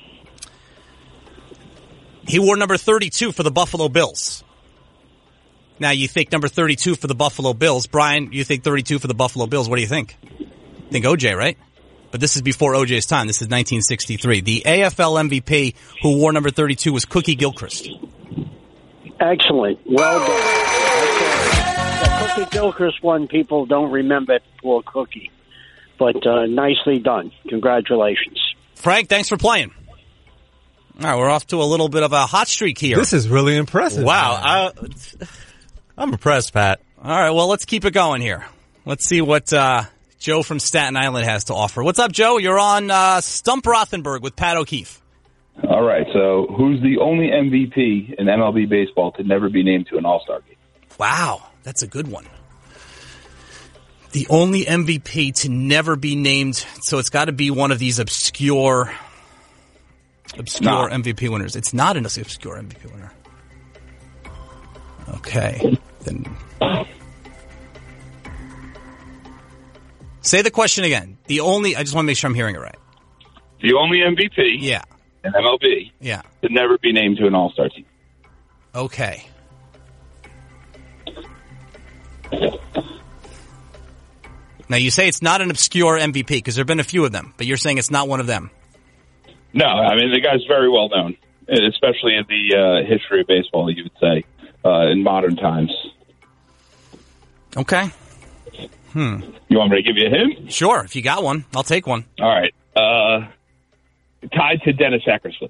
He wore number thirty-two for the Buffalo Bills. Now, you think number thirty-two for the Buffalo Bills. Brian, you think thirty-two for the Buffalo Bills. What do you think? Think O J, right? But this is before O J's time. This is nineteen sixty-three. The A F L M V P who wore number thirty-two was Cookie Gilchrist. Excellent. Well done. The Cookie Gilchrist one, people don't remember for Cookie. But uh, nicely done. Congratulations. Frank, thanks for playing. All right, we're off to a little bit of a hot streak here. This is really impressive. Wow. I, I'm impressed, Pat. All right, well, let's keep it going here. Let's see what uh, Joe from Staten Island has to offer. What's up, Joe? You're on uh, Stump Rothenberg with Pat O'Keefe. All right, so who's the only M V P in M L B baseball to never be named to an All-Star game? Wow, that's a good one. The only M V P to never be named, so it's got to be one of these obscure, obscure nah. M V P winners. It's not an obscure M V P winner. Okay, then say the question again. The only, I just want to make sure I'm hearing it right. The only M V P Yeah, in M L B yeah. to never be named to an All-Star team. Okay. Now, you say it's not an obscure M V P because there have been a few of them, but you're saying it's not one of them. No, I mean, the guy's very well known, especially in the uh, history of baseball, you would say, uh, in modern times. Okay. Hmm. You want me to give you a hint? Sure, if you got one, I'll take one. All right. Uh, tied to Dennis Eckersley.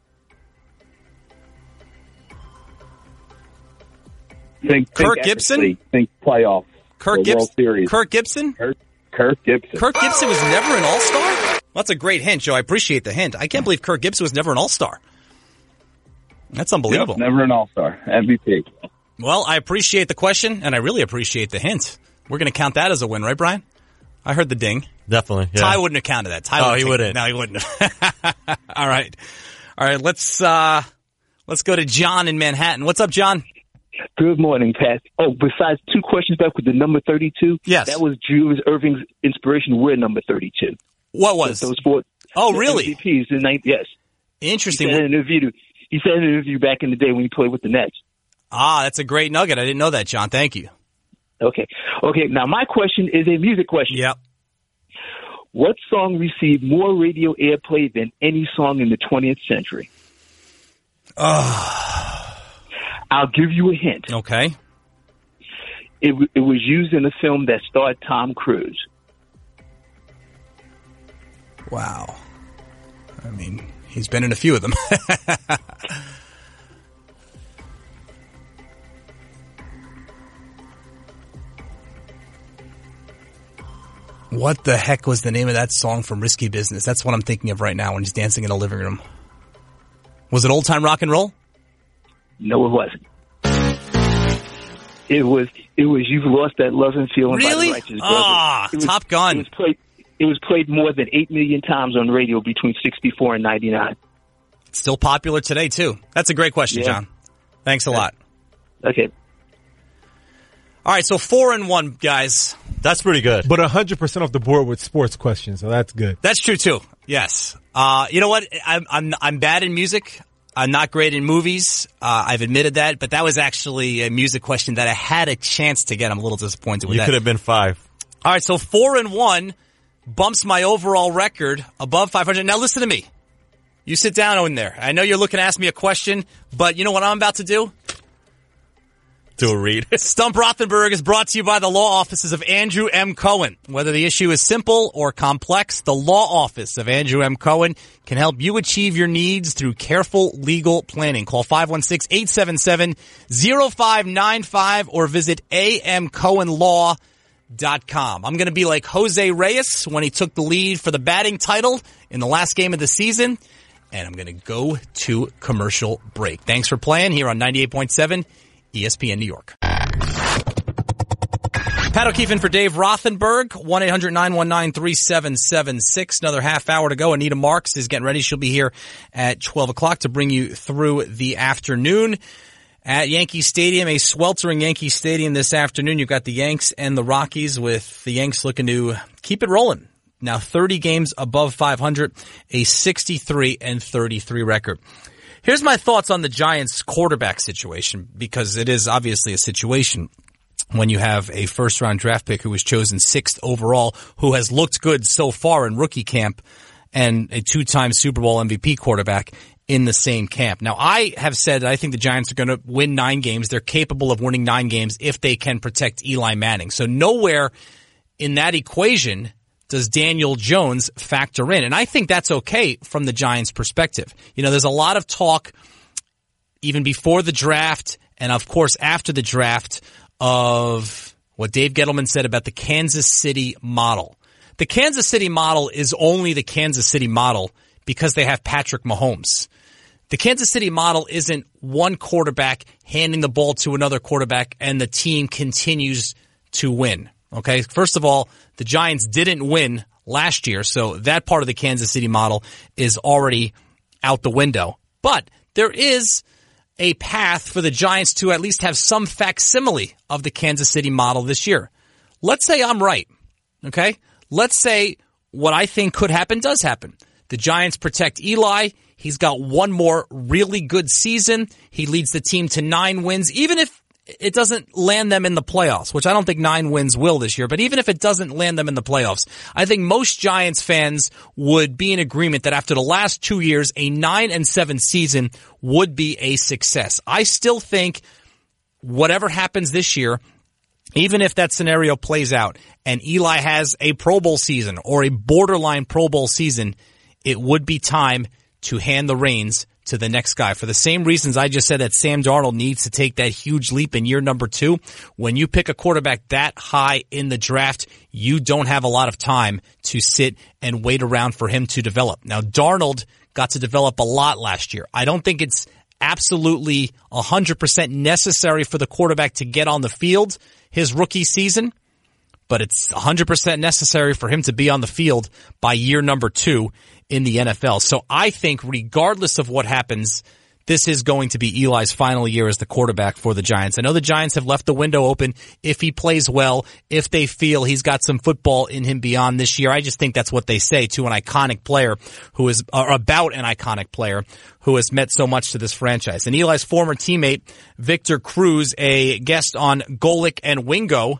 Think, think Kirk Gibson? Eckersley. Think playoff. Kirk World Gibson? Series. Kirk Gibson? Kirk, Kirk Gibson. Kirk Gibson was never an All-Star? That's a great hint, Joe. I appreciate the hint. I can't believe Kirk Gibson was never an All-Star. That's unbelievable. Yep, never an All-Star. M V P. Well, I appreciate the question, and I really appreciate the hint. We're going to count that as a win, right, Brian? I heard the ding. Definitely. Yeah. Ty wouldn't have counted that. Ty Oh, he take, wouldn't. No, he wouldn't. All right. All right, let's uh, let's go to John in Manhattan. What's up, John? Good morning, Pat. Oh, besides two questions back with the number thirty-two, yes, that was Julius Irving's inspiration. We're number thirty-two. What was? Those four. Oh, really? M V Ps in ninth, yes. Interesting. He said, in an interview, he said in an interview back in the day when he played with the Nets. Ah, that's a great nugget. I didn't know that, John. Thank you. Okay. Okay, now my question is a music question. Yep. What song received more radio airplay than any song in the twentieth century? Oh. I'll give you a hint. Okay. It, it was used in a film that starred Tom Cruise. Wow. I mean, he's been in a few of them. What the heck was the name of that song from Risky Business? That's what I'm thinking of right now when he's dancing in a living room. Was it Old Time Rock and Roll? No, it wasn't. It was. It was. You've lost that love and feeling. Really? By the Righteous Brothers. Ah, It was- Top Gun. It was played. It was played more than eight million times on radio between sixty-four and ninety-nine. Still popular today too. That's a great question, Yeah. John. Thanks a lot. Okay. All right, so four and one, guys. That's pretty good. But one hundred percent off the board with sports questions, so that's good. That's true too. Yes. Uh, you know what? I'm I'm I'm bad in music. I'm not great in movies. Uh, I've admitted that, but that was actually a music question that I had a chance to get. I'm a little disappointed with You that. could have been five. All right, so four and one bumps my overall record above five hundred. Now listen to me. You sit down in there. I know you're looking to ask me a question, but you know what I'm about to do? do a read. Stump Rothenberg is brought to you by the law offices of Andrew M. Cohen. Whether the issue is simple or complex, the law office of Andrew M. Cohen can help you achieve your needs through careful legal planning. Call five one six, eight seven seven, zero five nine five or visit a m cohen law dot com. I'm going to be like Jose Reyes when he took the lead for the batting title in the last game of the season. And I'm going to go to commercial break. Thanks for playing here on ninety-eight point seven E S P N New York. Pat O'Keefe in for Dave Rothenberg, one eight hundred nine one nine three seven seven six. Another half hour to go. Anita Marks is getting ready. She'll be here at twelve o'clock to bring you through the afternoon. At Yankee Stadium, a sweltering Yankee Stadium this afternoon. You've got the Yanks and the Rockies, with the Yanks looking to keep it rolling. Now thirty games above five hundred, a sixty-three and thirty-three record. Here's my thoughts on the Giants quarterback situation, because it is obviously a situation when you have a first-round draft pick who was chosen sixth overall, who has looked good so far in rookie camp, and a two-time Super Bowl M V P quarterback in the same camp. Now, I have said that I think the Giants are going to win nine games. They're capable of winning nine games if they can protect Eli Manning. So nowhere in that equation does Daniel Jones factor in? And I think that's okay from the Giants' perspective. You know, there's a lot of talk even before the draft and, of course, after the draft of what Dave Gettleman said about the Kansas City model. The Kansas City model is only the Kansas City model because they have Patrick Mahomes. The Kansas City model isn't one quarterback handing the ball to another quarterback and the team continues to win. Okay, first of all, the Giants didn't win last year, so that part of the Kansas City model is already out the window. But there is a path for the Giants to at least have some facsimile of the Kansas City model this year. Let's say I'm right, okay? Let's say what I think could happen does happen. The Giants protect Eli. He's got one more really good season. He leads the team to nine wins, even if it doesn't land them in the playoffs, which I don't think nine wins will this year. But even if it doesn't land them in the playoffs, I think most Giants fans would be in agreement that after the last two years, a nine and seven season would be a success. I still think whatever happens this year, even if that scenario plays out and Eli has a Pro Bowl season or a borderline Pro Bowl season, it would be time to hand the reins to the next guy. For the same reasons I just said that Sam Darnold needs to take that huge leap in year number two. When you pick a quarterback that high in the draft, you don't have a lot of time to sit and wait around for him to develop. Now, Darnold got to develop a lot last year. I don't think it's absolutely one hundred percent necessary for the quarterback to get on the field his rookie season, but it's one hundred percent necessary for him to be on the field by year number two in the N F L. So I think regardless of what happens, this is going to be Eli's final year as the quarterback for the Giants. I know the Giants have left the window open if he plays well, if they feel he's got some football in him beyond this year. I just think that's what they say to an iconic player who is, or about an iconic player who has meant so much to this franchise. And Eli's former teammate, Victor Cruz, a guest on Golic and Wingo,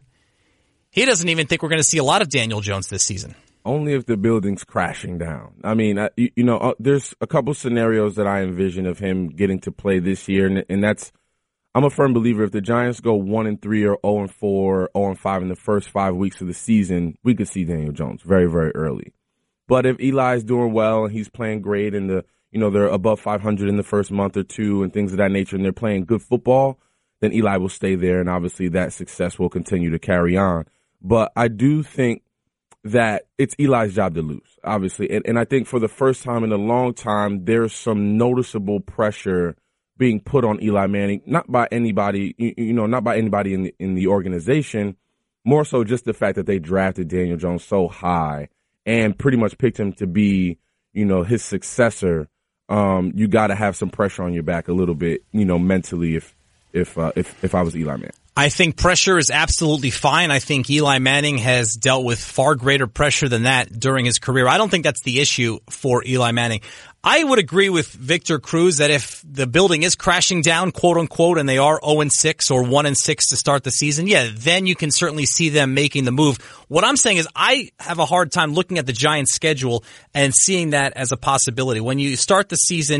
he doesn't even think we're going to see a lot of Daniel Jones this season. Only if the building's crashing down. I mean, I, you, you know, uh, there's a couple scenarios that I envision of him getting to play this year, and, and that's, I'm a firm believer if the Giants go one and three or zero and four, zero and five in the first five weeks of the season, we could see Daniel Jones very, very early. But if Eli's doing well and he's playing great, and the, you know, they're above five hundred in the first month or two and things of that nature, and they're playing good football, then Eli will stay there, and obviously that success will continue to carry on. But I do think that it's Eli's job to lose, obviously. And, and I think for the first time in a long time, there's some noticeable pressure being put on Eli Manning, not by anybody, you, you know, not by anybody in the, in the organization, more so just the fact that they drafted Daniel Jones so high and pretty much picked him to be, you know, his successor. Um, you got to have some pressure on your back a little bit, you know, mentally if, if, uh, if, if I was Eli Manning. I think pressure is absolutely fine. I think Eli Manning has dealt with far greater pressure than that during his career. I don't think that's the issue for Eli Manning. I would agree with Victor Cruz that if the building is crashing down, quote unquote, and they are oh and six or one and six to start the season, yeah, then you can certainly see them making the move. What I'm saying is I have a hard time looking at the Giants' schedule and seeing that as a possibility. When you start the season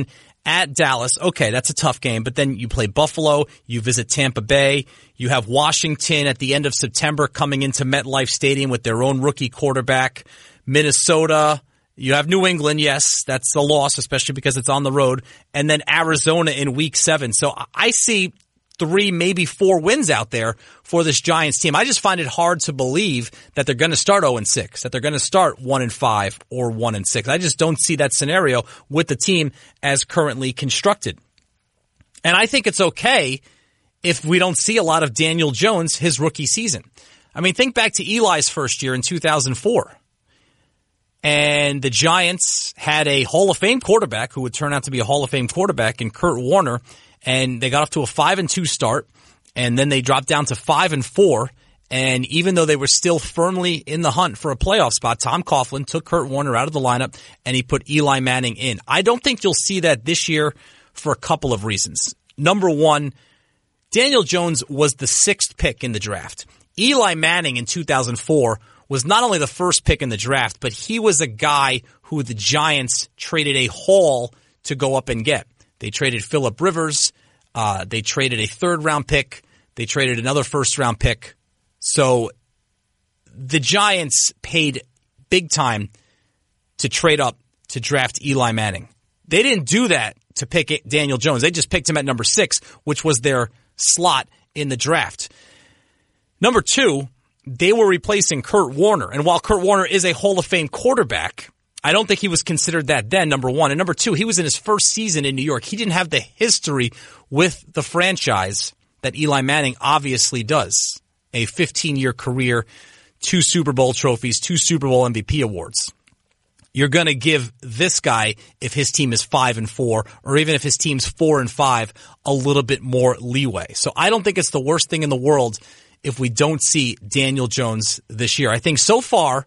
at Dallas. Okay, that's a tough game, but then you play Buffalo, you visit Tampa Bay, you have Washington at the end of September coming into MetLife Stadium with their own rookie quarterback, Minnesota, you have New England, yes, that's a loss, especially because it's on the road, and then Arizona in week seven. So I see three, maybe four wins out there for this Giants team. I just find it hard to believe that they're going to start oh and six, that they're going to start one and five or one and six. I just don't see that scenario with the team as currently constructed. And I think it's okay if we don't see a lot of Daniel Jones his rookie season. I mean, think back to Eli's first year in two thousand four. And the Giants had a Hall of Fame quarterback who would turn out to be a Hall of Fame quarterback in Kurt Warner. And they got off to a five and two start, and then they dropped down to five and four. And even though they were still firmly in the hunt for a playoff spot, Tom Coughlin took Kurt Warner out of the lineup and he put Eli Manning in. I don't think you'll see that this year for a couple of reasons. Number one, Daniel Jones was the sixth pick in the draft. Eli Manning in two thousand four was not only the first pick in the draft, but he was a guy who the Giants traded a haul to go up and get. They traded Phillip Rivers. Uh, they traded a third-round pick. They traded another first-round pick. So the Giants paid big time to trade up to draft Eli Manning. They didn't do that to pick Daniel Jones. They just picked him at number six, which was their slot in the draft. Number two, they were replacing Kurt Warner. And while Kurt Warner is a Hall of Fame quarterback, I don't think he was considered that then, number one. And number two, he was in his first season in New York. He didn't have the history with the franchise that Eli Manning obviously does. A fifteen-year career, two Super Bowl trophies, two Super Bowl M V P awards. You're going to give this guy, if his team is five and four, or even if his team's four and five, a little bit more leeway. So I don't think it's the worst thing in the world if we don't see Daniel Jones this year. I think so far,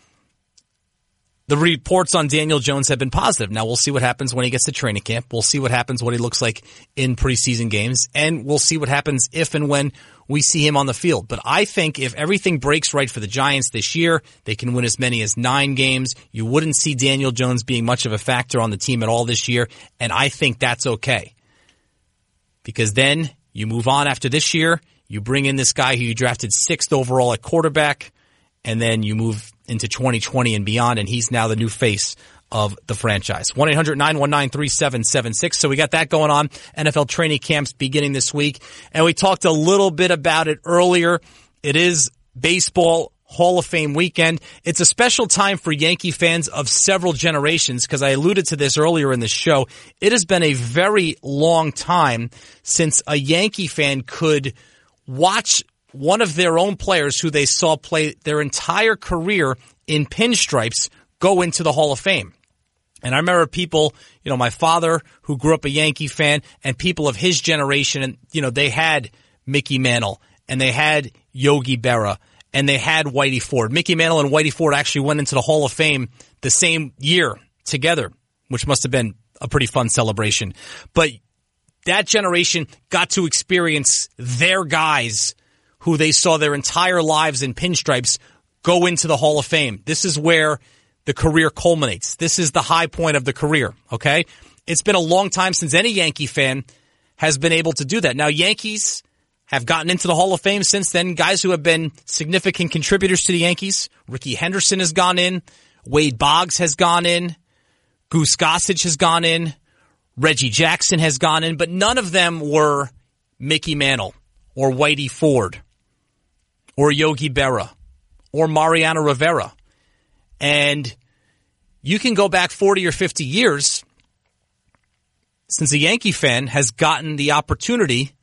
the reports on Daniel Jones have been positive. Now, we'll see what happens when he gets to training camp. We'll see what happens, what he looks like in preseason games. And we'll see what happens if and when we see him on the field. But I think if everything breaks right for the Giants this year, they can win as many as nine games. You wouldn't see Daniel Jones being much of a factor on the team at all this year. And I think that's okay. Because then you move on after this year. You bring in this guy who you drafted sixth overall at quarterback. And then you move into twenty twenty and beyond, and he's now the new face of the franchise. one eight hundred nine one nine three seven seven six. So we got that going on. N F L training camps beginning this week. And we talked a little bit about it earlier. It is baseball Hall of Fame weekend. It's a special time for Yankee fans of several generations, because I alluded to this earlier in the show. It has been a very long time since a Yankee fan could watch one of their own players who they saw play their entire career in pinstripes go into the Hall of Fame. And I remember people, you know, my father who grew up a Yankee fan, and people of his generation, and, you know, they had Mickey Mantle and they had Yogi Berra and they had Whitey Ford. Mickey Mantle and Whitey Ford actually went into the Hall of Fame the same year together, which must have been a pretty fun celebration. But that generation got to experience their guys who they saw their entire lives in pinstripes go into the Hall of Fame. This is where the career culminates. This is the high point of the career, okay? It's been a long time since any Yankee fan has been able to do that. Now, Yankees have gotten into the Hall of Fame since then. Guys who have been significant contributors to the Yankees. Ricky Henderson has gone in. Wade Boggs has gone in. Goose Gossage has gone in. Reggie Jackson has gone in. But none of them were Mickey Mantle or Whitey Ford or Yogi Berra, or Mariano Rivera. And you can go back forty or fifty years since a Yankee fan has gotten the opportunity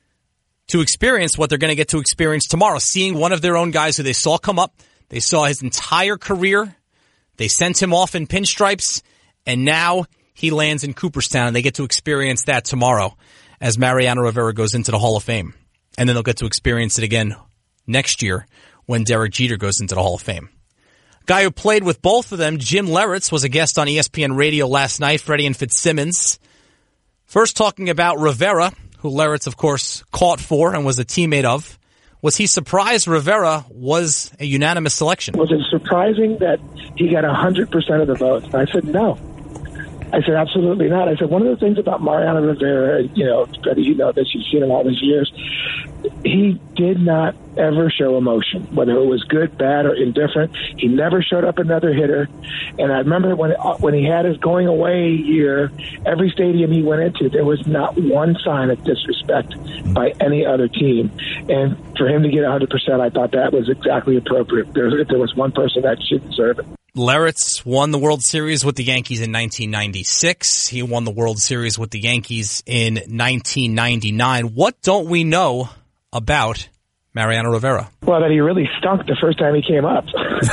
to experience what they're going to get to experience tomorrow, seeing one of their own guys who they saw come up. They saw his entire career. They sent him off in pinstripes, and now he lands in Cooperstown, and they get to experience that tomorrow as Mariano Rivera goes into the Hall of Fame. And then they'll get to experience it again next year when Derek Jeter goes into the Hall of Fame. Guy who played with both of them, Jim Leyritz, was a guest on E S P N Radio last night, Freddie and Fitzsimmons. First talking about Rivera, who Leyritz, of course, caught for and was a teammate of. Was he surprised Rivera was a unanimous selection? Was it surprising that he got one hundred percent of the votes? I said no. I said, absolutely not. I said, one of the things about Mariano Rivera, you know, you know this, you've seen him all these years, he did not ever show emotion, whether it was good, bad, or indifferent. He never showed up another hitter. And I remember when when he had his going away year, every stadium he went into, there was not one sign of disrespect by any other team. And for him to get one hundred percent, I thought that was exactly appropriate. There, if there was one person that should deserve it. Leritz won the World Series with the Yankees in nineteen ninety-six. He won the World Series with the Yankees in nineteen ninety-nine. What don't we know about Mariano Rivera? Well, that he really stunk the first time he came up.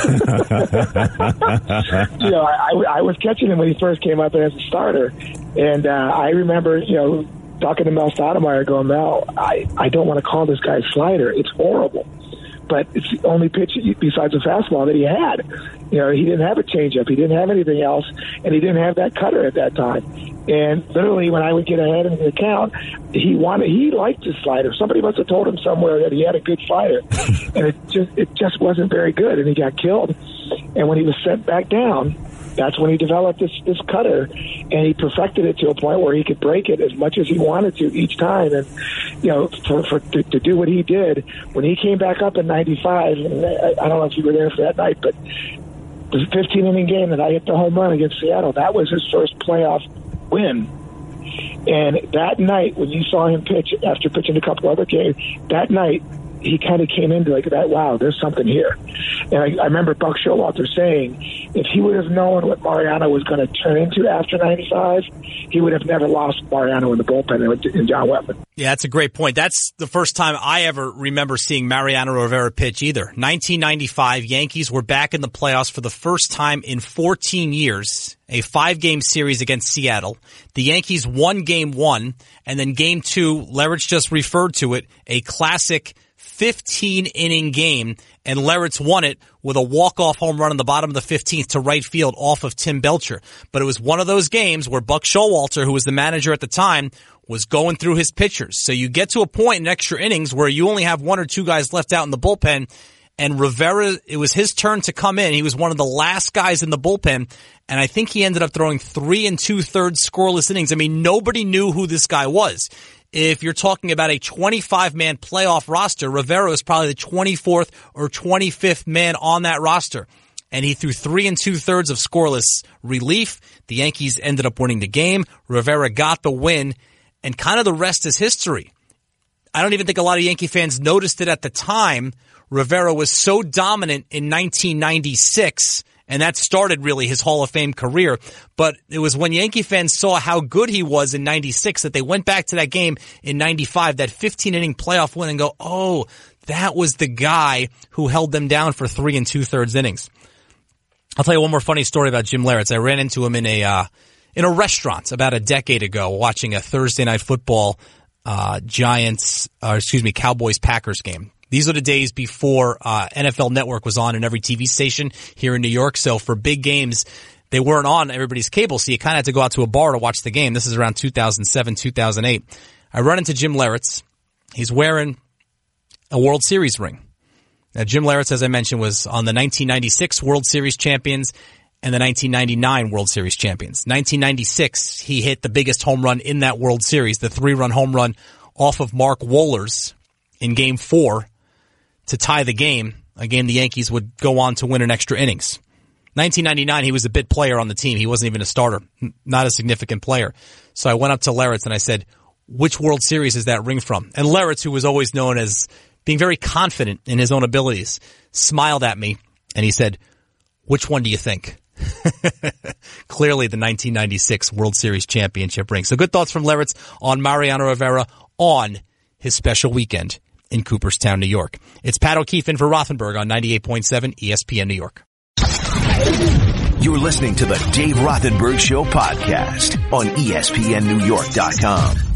you know, I, I was catching him when he first came up as a starter, and uh, I remember, you know, talking to Mel Stoudemire, going, Mel, I, I don't want to call this guy slider. It's horrible. But it's the only pitch besides a fastball that he had. You know, he didn't have a changeup. He didn't have anything else, and he didn't have that cutter at that time. And literally, when I would get ahead in the count, he wanted, he liked his slider. Somebody must have told him somewhere that he had a good slider, and it just it just wasn't very good, and he got killed. And when he was sent back down, that's when he developed this this cutter, and he perfected it to a point where he could break it as much as he wanted to each time. And you know, for, for to, to do what he did when he came back up in ninety-five, and I, I don't know if you were there for that night, but the fifteen inning game that I hit the home run against Seattle, that was his first playoff win. And that night, when you saw him pitch after pitching a couple other games, that night he kind of came into like that. Wow, there's something here. And I, I remember Buck Showalter saying, if he would have known what Mariano was going to turn into after ninety-five, he would have never lost Mariano in the bullpen in John Wetman. Yeah, that's a great point. That's the first time I ever remember seeing Mariano Rivera pitch either. nineteen ninety-five, Yankees were back in the playoffs for the first time in fourteen years, a five-game series against Seattle. The Yankees won game one, and then game two, Leritz just referred to it, a classic fifteen-inning game, and Leritz won it with a walk-off home run in the bottom of the fifteenth to right field off of Tim Belcher. But it was one of those games where Buck Showalter, who was the manager at the time, was going through his pitchers. So you get to a point in extra innings where you only have one or two guys left out in the bullpen, and Rivera, it was his turn to come in. He was one of the last guys in the bullpen, and I think he ended up throwing three and two-thirds scoreless innings. I mean, nobody knew who this guy was. If you're talking about a twenty-five man playoff roster, Rivera is probably the twenty-fourth or twenty-fifth man on that roster. And he threw three and two-thirds of scoreless relief. The Yankees ended up winning the game. Rivera got the win, and kind of the rest is history. I don't even think a lot of Yankee fans noticed it at the time. Rivera was so dominant in nineteen ninety-six, and that started really his Hall of Fame career. But it was when Yankee fans saw how good he was in ninety-six that they went back to that game in ninety-five, that fifteen-inning playoff win, and go, oh, that was the guy who held them down for three and two-thirds innings. I'll tell you one more funny story about Jim Leritz. I ran into him in a uh, in a restaurant about a decade ago watching a Thursday Night Football uh, Giants, or excuse me, Cowboys-Packers game. These are the days before uh, N F L Network was on in every T V station here in New York. So for big games, they weren't on everybody's cable. So you kind of had to go out to a bar to watch the game. This is around two thousand seven, two thousand eight. I run into Jim Leritz. He's wearing a World Series ring. Now, Jim Leritz, as I mentioned, was on the nineteen ninety-six World Series champions and the nineteen ninety-nine World Series champions. nineteen ninety-six, he hit the biggest home run in that World Series, the three-run home run off of Mark Wohlers in Game four. To tie the game, a game the Yankees would go on to win in extra innings. nineteen ninety-nine, he was a bit player on the team. He wasn't even a starter, not a significant player. So I went up to Leritz and I said, which World Series is that ring from? And Leritz, who was always known as being very confident in his own abilities, smiled at me and he said, which one do you think? Clearly the nineteen ninety-six World Series championship ring. So good thoughts from Leritz on Mariano Rivera on his special weekend in Cooperstown, New York. It's Pat O'Keefe in for Rothenberg on ninety-eight point seven E S P N New York. You're listening to the Dave Rothenberg Show podcast on E S P N New York dot com.